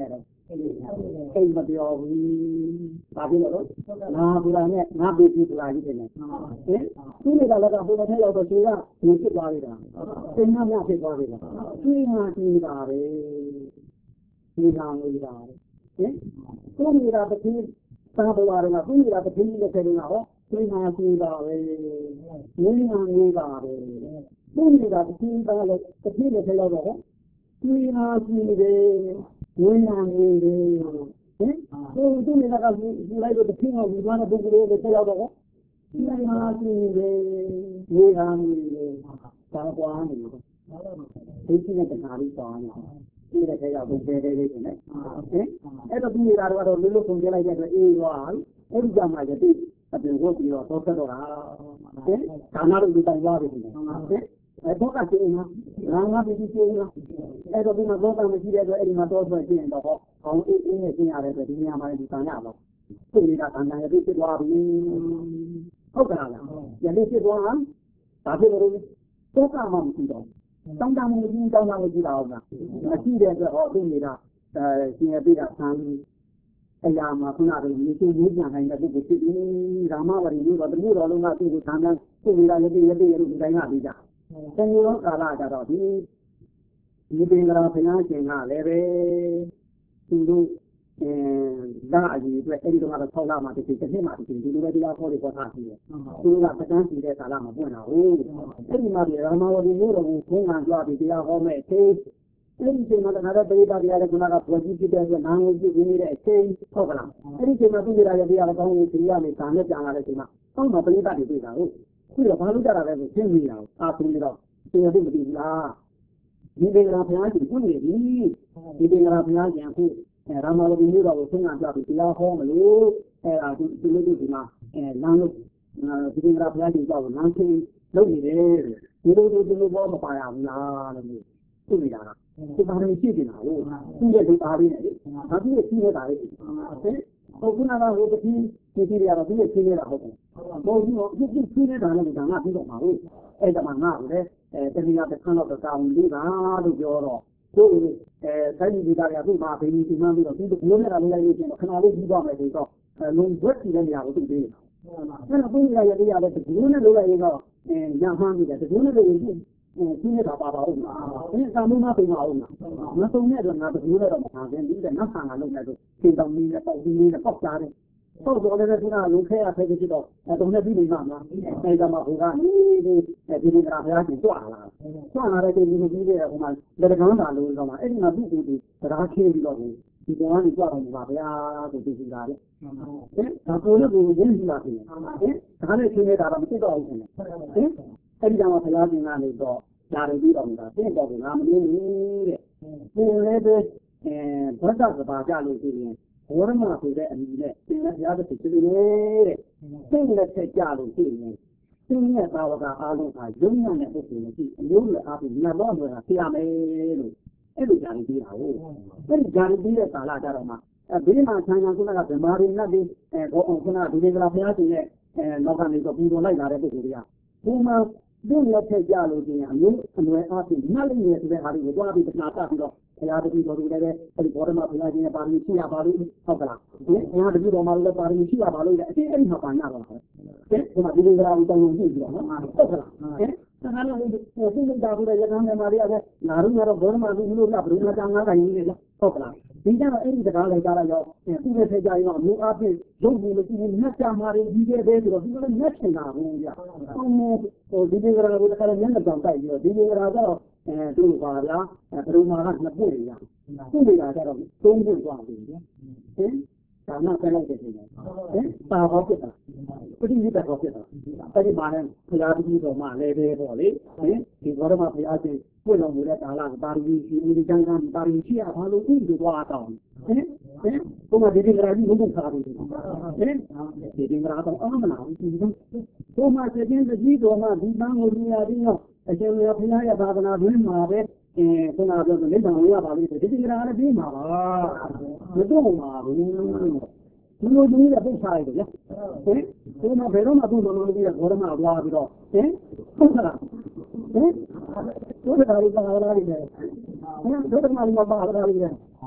အိမ်မပြောဘူးဘာဖြစ်လို့လဲငါဘူလာနဲ့ငါပေးပြီးဘူလာကြီးတယ်ဟင်သူနေတာလည်းကဘုရားထဲရောက်တော့သူကဘူဖြစ်သွားပြီလားသင်္ကန်းများဖြစ်သွားပြီလားသူငါကြည့်တာပဲဒီနာငွေတာဟင်သူနေတာတစ်ခေတ်သာဘဝတော့သူနေတာတစ်ခေတ်နဲ့ဆက်နေတာဟောသူငါကြည့်တာပဲငွေငါငွေတာပဲသူနေတာတစ်ခေတ်သားလည်းတစ်ခေတ်နဲ့ဆက်ရောက်တော့သူငါကြည့်တယ်ဝိညာဉ်ကြီးဟင်သူသူနေတာကဒီလိုက်တော့တစ်ခေတ်ကဒီမှာပုဂ္ဂိုလ်တွေဆက်ရောက်တော့ဒီမှာကြည့်တယ်ဝိညာဉ်ကြီးသာကွာနေတယ်ဒီကိစ္စကတခါလေးသွားနေဒီတဲ့ခဲရောက်ဘုံပဲလေးလေးနဲ့ဟင်အဲ့တော့ဒီနေရာတော့လွတ်လွတ်ဆုံးပြလိုက်တဲ့အတွက်အေးသွားအဲ့ဒီကြောင့်မှရတဲ့အပြင်ကိုပြီးတော့တော့ဆက်တော့တာဟင်ဒါနာလို့ဒီတိုင်သွားပြီဟင်အဲ့တော့ကကျင်းနော်ငါငါပြည်ကျင်းနော်အဲ့တော့ဒီမှာတော့မရှိတဲ့အတွက်အဲ့ဒီမှာတော့ဆွဲကျင်းတော့ကောင်းအေးအေးနဲ့ကျင်းရတဲ့အတွက်ဒီနေရာမှာဒီတန်ရတော့သူ့နေတာတန်တန်ရပြီးဖြစ်သွားပြီဟုတ်ကဲ့လားယနေ့ဖြစ်သွားတာဒါဖြစ်လို့တော့ကမှမရှိတော့တောင်းတမှုကြီးတောင်းတမှုကြီးလာအောင်လားမရှိတဲ့အတွက်ဟောသူနေတာအဲရှင်ရပြတာဆန်းအရာမှာခုနကမြေချင်းရေးကြနိုင်တဲ့ပုဂ္ဂိုလ်ဖြစ်ပြီးဓမ္မဝရီလို့တော့တမျိုးတော်လုံးကသူ့ကိုဆန်းဆန်းသူ့နေတာရတိရတိလို့ဒီတိုင်းကပြီးကြတမျိုးတော့ကာလကြတော့ဒီဒီပင်ကရာဘုရားရှင်ကလည်းပဲသူတို့အဲဒါအကြီးအတွက်အဲ့ဒီတော့ကတော့၆လမှတစ်ချိန်တစ်နှစ်မှတစ်ချိန်ဒီလိုပဲတရားခေါ်တွေခေါ်ထားရှိတယ်သူကပကန်းစီတဲ့ကာလမှာပွင့်တာဟုတ်အဲ့ဒီမှာဒီဓမ္မဝရီမျိုးတော်ကိုဘုန်းကကြွားပြီးတရားဟောမဲ့အချိန်အဲ့ဒီချိန်မှာလည်းငါတို့ပရိသတ်တရားကကဖွဲ့ကြည့်ဖြစ်တဲ့အတွက်နာငုံကြည့်နေတဲ့အချိန်ဟုတ်ကလားအဲ့ဒီချိန်မှာသူတရားရဲ့တရားကောင်းကြီးတရားနဲ့ဇာနဲ့ကြံလာတဲ့အချိန်မှာအောက်မှာပရိသတ်တွေတွေ့တာဟုတ်ခုတော့ဘာလို့ကြတာလဲဆိုရှင်းနေတာအာသူတွေတော့သင်ရသိမသိဘူးလားဒီပင်ကရာဘုရားရှင်ပွင့်နေပြီဒီပင်ကရာဘုရားရှင်အခုရမဝတီမျိုးတော်ကိုဆုံးခံကြပြီးတရားဟောမလို့အဲ့ဒါဒီဒီလိုဒီမှာအဲလမ်းလို့ဒီပင်ကရာဘုရားရှင်ကြောက်လမ်းချင်းလုပ်နေတယ်ဒီလိုဒီလိုဘောမပါရဘူးလားလို့သူ့နေတာဒီဘာလို့ရှိနေတာလို့သူ့ရဲ့ဒုအားလေးနဲ့ဘာဖြစ်လို့ရှိနေတာလဲဟင်ဟိုခုနကဟိုတတိဒီဒီရတော့သူ့ရဲ့ရှိနေတာဟုတ်တယ်ဘုံကြီးကဒီရှိနေတာလည်းဒါငါပြီးတော့မှာလို့အဲ့ဒါမှငါ့ကိုလည်းအဲတတိယတစ်ခါတော့တောင်းလေးပါလို့ပြောတော့သူ့အဲတိုင်းပြည်သားတွေကသူ့မှာဘယ်နည်းဒီမှန်းပြီးတော့ဒီလိုမျိုးနဲ့လည်းလိုက်လို့ရှိရင်ခဏလေးပြီးသွားမယ်ဆိုတော့လုံဘွက်စီတဲ့နေရာကိုသူ့ပေးတယ်အဲ့တော့ဘုရားရဲ့တရားလည်းဒီလိုနဲ့လုပ်လိုက်ရင်တော့အဲညမှန်းပြီးတယ်ဒီလိုနဲ့လုပ်ရင်ဒီနေတာပါပါဦးမှာဒီစာမုံမပြင်ပါဦးမှာမဆုံးတဲ့တော့ငါတကူလည်းတော့မခံစင်းပြီးတဲ့နောက်ဆန်ကလုပ်နေတော့ပြင်တောင်းနေနဲ့ပေါက်ပြီးနေနဲ့ပေါက်စားတယ်ပေါက်တော့လည်းဒီကလုံခဲရဖဲဖြစ်တော့အဲတုံးနဲ့ပြီးနေမှာလားအဲဒါမှဘုရားဒီဒီဒီကရာဘုရားကြီးကြွလာကြွလာတဲ့ဒီလိုပြီးတဲ့ဟိုမှာလက်ကောင်သာလို့တော့မှာအဲ့ဒီမှာသူ့ကိုယ်ဒီတရားခင်းပြီးတော့ဒီကောင်ကနေကြွတော့မှာဗျာဆိုပြီးပြီးတာလေဟင်ဒါကိုလည်းကိုရင်းကြည့်လာပြီဟင်ဒါနဲ့ရှင်းနေတာတော့မသိတော့ဘူးဟင်အဲ့ဒီကြောင့်ဘုရားရှင်ကနေတော့ဒါတွေပြီးတော့နေတာသိတော့ကငါမင်းဘူးတဲ့သင်လည်းပဲအဲဘုရားစပါကြလို့ရှိရင်ဝရမဆိုတဲ့အမည်နဲ့သင်လည်းဘုရားသခင်ရှိနေတဲ့သင်လည်းဆက်ကြလို့ရှိရင်သင်ရဲ့သာဝကအားလုံးဟာယုံညံ့တဲ့ပုဂ္ဂိုလ်မရှိအမျိုးလည်းအားဖြင့်နတ်တော်တွေကဆရာမယ်လို့အဲ့လိုကြားပြီးတာဟုတ်အဲ့ဒီကြားပြီးတဲ့ကာလကြတော့မှအဲဘေးမှာဆန်းဆန်းခုနကဗမာရီနတ်တွေအဲဘောအောင်ခုနကဒီလေကလာဘုရားရှင်ရဲ့အဲနောက်ကနေတော့ပြီးတော်လိုက်လာတဲ့ပုဂ္ဂိုလ်တွေကဒီမှာဒီလက်ထက်ကြလို့ရှိရင်အမျိုးအနွယ်အားဖြင့်နတ်လေးရဲ့ဆိုတဲ့ဟာတွေကိုတွားပြီးပနာတတ်ပြီးတော့ဘုရားတပည့်တော်တို့လည်းပဲအဲဒီဘောဓမဘုရားရှင်ရဲ့ပါရမီရှိရပါလို့ဟုတ်ကလားဒီဘုရားတပည့်တော်မှလည်းပါရမီရှိရပါလို့လေအတိအဲ့ဒီမှာပါနာတော့ဟုတ်ကဲ့ဒီမှာဒီလိုကြအောင်တောင်းလို့ကြည့်ပြီးတော့နော်ဟုတ်ကလားဟင်တခါတော့ဒီစိတ်တာဘူးတဲ့ရဟန်းတွေမှာလည်းပဲငါတို့ကတော့ဘောဓမလူလို့လားဘယ်လိုမှတန်ငါးတိုင်းကြီးလေဟုတ်ကလားဒီကြတော့အဲ့ဒီတကားလိုက်ကြတော့ရောသူ့ရဲ့ထက်ကြရင်တော့မျိုးအဖြစ်ရုပ်ဘူးလို့ရှိရင်နှက်ကြမှာတွေကြီးခဲ့တယ်ဆိုတော့ဒီလိုနှက်ချင်တာဘူးဗျာဟိုဟိုဒီဒီကရာကိုတခါလည်းမျက်နှာကြောင်တိုက်ပြီးတော့ဒီဒီကရာကတော့အဲသူ့ပါဗျာဘယ်လိုမှကနှစ်ပုတ်ရသူ့တွေကကြတော့သုံးပုတ်သွားပြီဗျာဟင်ဒါမှပဲလိုက်တယ်ဟင်ပါဟောဖြစ်တာပဋိနိဗ္ဗာန်ဟောဖြစ်တာအဲ့ဒီမှာလည်းဘုရားတပည့်တော်မှလည်းပဲပေါ့လေဟင်ဒီဘောရမဘုရားရှင်ပွင့်တော်မူတဲ့ကာလကပါရမီရှိဦးဒီကျမ်းကပါရမီရှိရဘာလို့ဥပဒေသွားတောင်းဟင်ဟင်ဘုမဒီဒီကရာကြီးဘုံခါပြီးဟင်ဒီဒီကရာတော့အမှန်လားဒီဘုမစေခြင်းတကြီးတော်မှဒီပန်းကိုမြင်ရပြီးတော့အရှင်ဘုရားရဲ့သာသနာတွင်မှာပဲအဲခုနကပြောတဲ့လက်ဆောင်ရပါလိမ့်မယ်ဒီဒီကရာလည်းပြီးမှာပါမတော့မှာဘူးဘုလိုကြီးတဲ့ပုတ်စားရတယ်ဟင်ဘုမဘယ်တော့မှသူ့လိုလိုကြီးတဲ့ဘောရမသွားပြီးတော့ဟင်ဟုတ်ကလားဟင်တို့တော်တော်ပါလာတယ်ဟင်တို့တော်မှမပါလာတယ်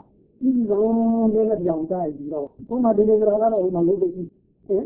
ဒီကောင်လည်းလည်းပြောင်းကြပြီးတော့ဘုမဒီလိုကတော့တော့မလုပ်ဘူးဟင်ဟင်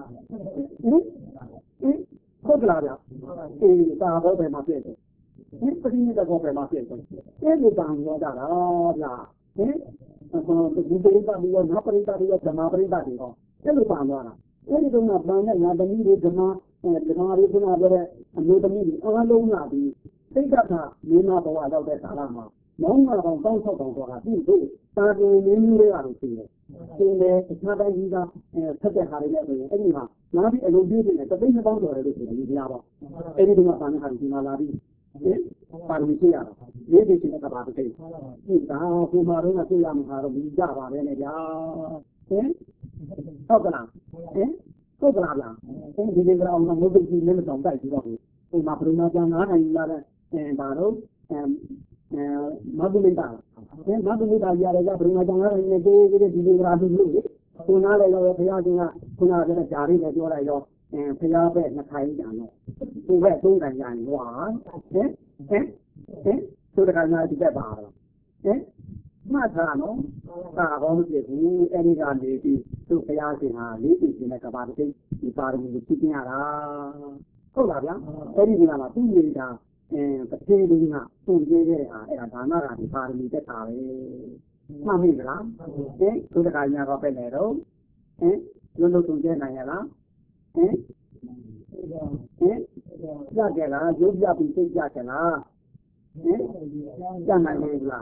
ဟင်ဟုတ်လားဗျအေးဒါတော့ပဲမှာပြည့်တယ်ဟင်ပရိနိဗ္ဗာန်ပဲမှာပြည့်တယ်အဲ့လိုတန်ရောကြတာဗျာဟင်ဒီပရိသတ်ရောငါပရိသတ်ရောဓမ္မပရိသတ်တွေရောအဲ့လိုတန်သွားတာအဲ့ဒီတော့ကပန်နဲ့ငါသမီးတွေဓမ္မအဲဓမ္မတွေခုနပြောတဲ့အမျိုးသမီးတွေအားလုံးကဒီစိတ်ဓာတ်ကမင်းမဘဝရောက်တဲ့ကာလမှာမောင်းကတော့တောင်းဆောက်တောင်းတော့တာပြီးတော့တာကူမင်းကြီးတွေကတော့ရှိတယ်။ဒီလေအခြားတိုင်းကြီးကအဲဆက်တဲ့ဟာတွေလည်းဆိုရင်အဲ့ဒီမှာလာပြီးအလုံးပြည့်နေတသိန်းပေါင်းတော်တယ်လို့ဆိုတယ်ဒီကြားတော့အဲ့ဒီတော့ကဘာနဲ့ဟာဒီမှာလာပြီးပါရမီရှိရတာလေးတွေရှိတဲ့ကဘာတစ်သိန်းဒီဒါကိုမာတော့ကသိရမှာတော့ဒီကြပါပဲနဲ့ဗျာဟင်ဟုတ်ကလားဟင်ဟုတ်ကလားဗျာဒီဒီကောင်ကမဟုတ်ဘူးဒီလည်းမဆောင်တိုက်ပြီးတော့ဟိုမှာပရိမာကျန်နားနိုင်လာတဲ့အဲဒါတော့အဲမဘုမိတာအဲမဘုမိတာရရကြပရိမာကျန်နားနိုင်နေသေးသေးဒီဒီကရာလူလူလေခုနလည်းရောဘုရားရှင်ကခုနကလည်းဂျာရီနဲ့ပြောလိုက်ရောအဲဘုရားပဲနှစ်ခိုင်းကြတော့သူ့ဘက်သုံးခိုင်းကြရင်ဟွာဟင်ဟင်ဟင်သူတခါမှဒီဘက်ပါတော့ဟင်မှတ်ထားနော်ဒါကောင်းဖြစ်ဘူးအဲ့ဒီကနေပြီးသူ့ဘုရားရှင်ဟာလေးပြည်ရှင်တဲ့ကဘာတိဒီပါရမီကိုသိကျင်ရတာဟုတ်လားဗျာအဲ့ဒီကမှာသူ့နေတာအဲတစ်သေးလေးကသူ့ရေးခဲ့တဲ့ဟာအဲ့ဒါဒါနကဒီပါရမီတက်တာပဲမှတ်မိကြလားဟင်သူတခါညာတော့ပဲလေတော့ဟင်လုံးလုံးသုံးကျဲနိုင်ရလားဟင်ဟင်ကြကြလားရုပ်ပြပြီးသိကြကြလားဟင်ကြနိုင်လေလား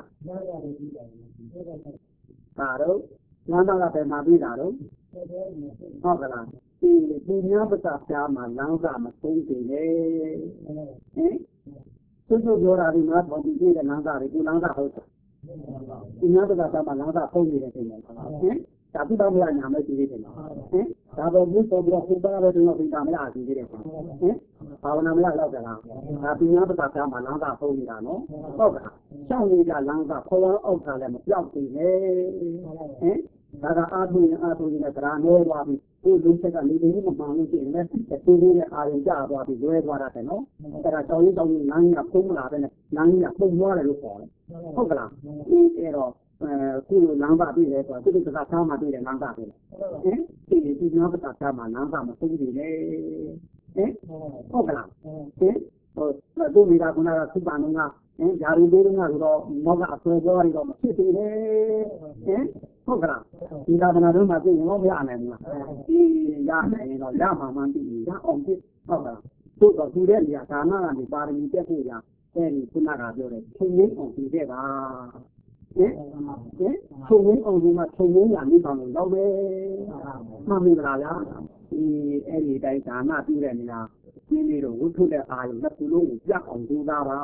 ဒါတော့လမ်းသားကပဲမှာပြီးတာတော့ဟုတ်ကလားဒီဒီများပစာပြားမှာလမ်းကမဆုံးသေးလေဟင်သူတို့ပြောတာဒီမှာပေါ်ပြီးတဲ့လမ်းသားတွေကိုလမ်းသားဟုတ်တယ်ဒီများပစာပြားမှာလမ်းသားဆုံးနေတယ်တင်တယ်ဟင်ဒါပြတော့မရညာမဲ့ကြီးတယ်နော်ဟင်ဒါတော့ဘုဆိုပြီးတော့ဘုရားပဲတော့ပြီးတာမရကြီးတယ်ဟင်ဘာဝနာမရတော့ကြလားဒါဒီများပစာပြားမှာလမ်းသားဆုံးနေတာနော်ဟုတ်ကလားရှောင်းနေကြလမ်းသားခေါ်အောင်အောက်ထားလည်းမပြောက်သေးနဲ့ဟင်ဒါကအာထုရင်အာထုရင်ကရာနေသွားပြီဒီလူချက်ကနေဒီမမှန်လို့ရှိရင်လည်းတူတူနဲ့အာရုံကျသွားပြီးလွဲသွားတာတဲ့နော်အဲ့ဒါတောင်းရင်တောင်းရင်လမ်းကြီးကဖုံးလာပဲနဲ့လမ်းကြီးကပုံသွားတယ်လို့ခေါ်တယ်ဟုတ်ကလားဒီအဲ့တော့အခုလမ်းပါတွေ့တယ်ဆိုတော့သူကစားမှတွေ့တယ်လမ်းပါတွေ့တယ်ဟင်ဒီဒီနောက်ကစားမှလမ်းပါမဆုံးဘူးလေဟင်ဟုတ်ကလားဟင်ဟိုသူမိသားကကစုပါနုံကဟင်ဂျာရီလေးကကတော့မောကအဆွဲပြောရတော့မဖြစ်သေးလေဟင်ဟုတ်ကလားဒီသာသနာတော်မှာသိရင်တော့မရနိုင်ဘူးလားဒီရနိုင်ရင်တော့ရမှာမှန်းသိရအောင်ဖြစ်ဟုတ်ကလားသူ့တော့သူတဲ့နေရာဒါနကနေပါရမီတက်ဖို့ရအဲဒီခုနကပြောတယ်ချိန်ရင်းအောင်ပြီးခဲ့ပါဟင်ဟင်ချိန်ရင်းအောင်ဒီမှာချိန်ရင်းလာနေပါလို့တော့ပဲမှန်ပြီလားဗျာဒီအဲ့ဒီတိုင်းဒါနပြုတဲ့နေရာဒီနေ့တော့ဝုထုတဲ့အာရုံလက်ကူလုံးကိုပြအောင်ကြိုးစားပါ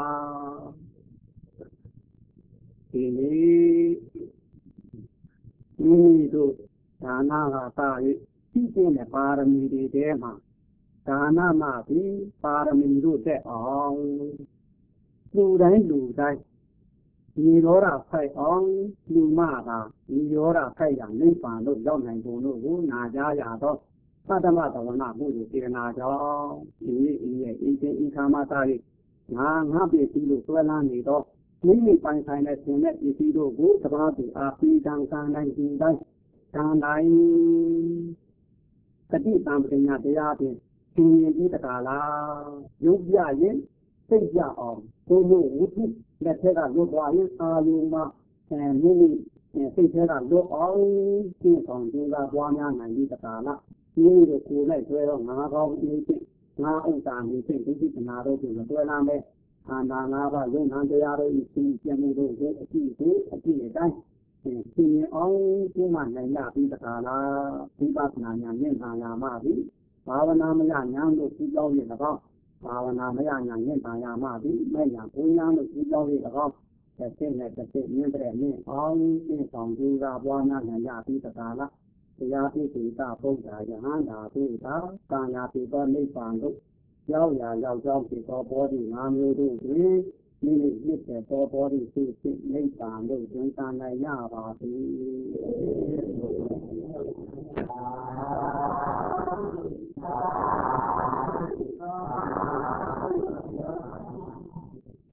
ဒီနေ့ဒီတို့ဒါနကသာရေးသိကျင့်တဲ့ပါရမီတွေထဲမှာဒါနမှပြီးပါရမီတို့တက်အောင်လူတိုင်းလူတိုင်းဒီရောတာဖိုက်အောင်လူမကဒီရောတာဖိုက်ရနိဗ္ဗာန်လို့ရောက်နိုင်ကုန်လို့ကိုနာကြရတော့သတ္တမသဝနာမှုကိုစေနာကြောင့်ဒီအင်းရဲ့အင်းချင်းအင်းခါမသားရေးငါငါပြည့်ပြီးလို့ဆွဲလန်းနေတော့မိမိပိုင်ဆိုင်တဲ့ရှင်တဲ့ပစ္စည်းတို့ကိုတပါးသူအာပိတံကံတိုင်းဒီတိုင်းကံတိုင်းတတိတံပညာတရားဖြင့်သင်ရင်ဒီတကားလားရုပ်ပြရင်စိတ်ပြအောင်ဘုံဘုံဝိသုလက်ထက်ကလွတ်သွားရင်အာယုမှာအဲမိမိစိတ်ထဲကလွတ်အောင်ရှင်းဆောင်ကြိုးစားပွားများနိုင်ဒီတကားလားဒီလိုကိုယ်လိုက်ဆွဲတော့ငါကောင်းနေချင်းငါဥစ္စာနေချင်းဒီဒီနာတို့ကိုဆွဲလာမယ်ခန္ဓာ၅ပါးယုံနာတရားတို့ဤသိကျမှုတို့ကိုအကြည့်ကိုအကြည့်အတိုင်းသင်အောင်ဒီမှာနိုင်ရပြီးတကားလားဒီပဿနာဉာဏ်နဲ့ဉာဏ်ရမှပြီဘာဝနာမရဉာဏ်တို့ပြီးကြောင်းရတော့ဘာဝနာမရဉာဏ်နဲ့ဉာဏ်ရမှပြီမဲ့ဉာဏ်ဘုရားတို့ပြီးကြောင်းရတော့တစ်စိတ်နဲ့တစ်စိတ်မြင်တဲ့မြင်အောင်ရှင်းဆောင်ကြိုးစားပွားများနိုင်ရပြီးတကားလားတရားပိစိတာဘုရားယဟန္တာပိတာကာယာပိသောနိဗ္ဗာန်တို့ရောက်ရာရောက်ကြောင်းဖြစ်သောဘောဓိငါးမျိုးတို့တွင်မိမိဖြစ်တဲ့သောဘောဓိဖြစ်ဖြစ်နိဗ္ဗာန်တို့တွင်တန်နိုင်ရပါသည်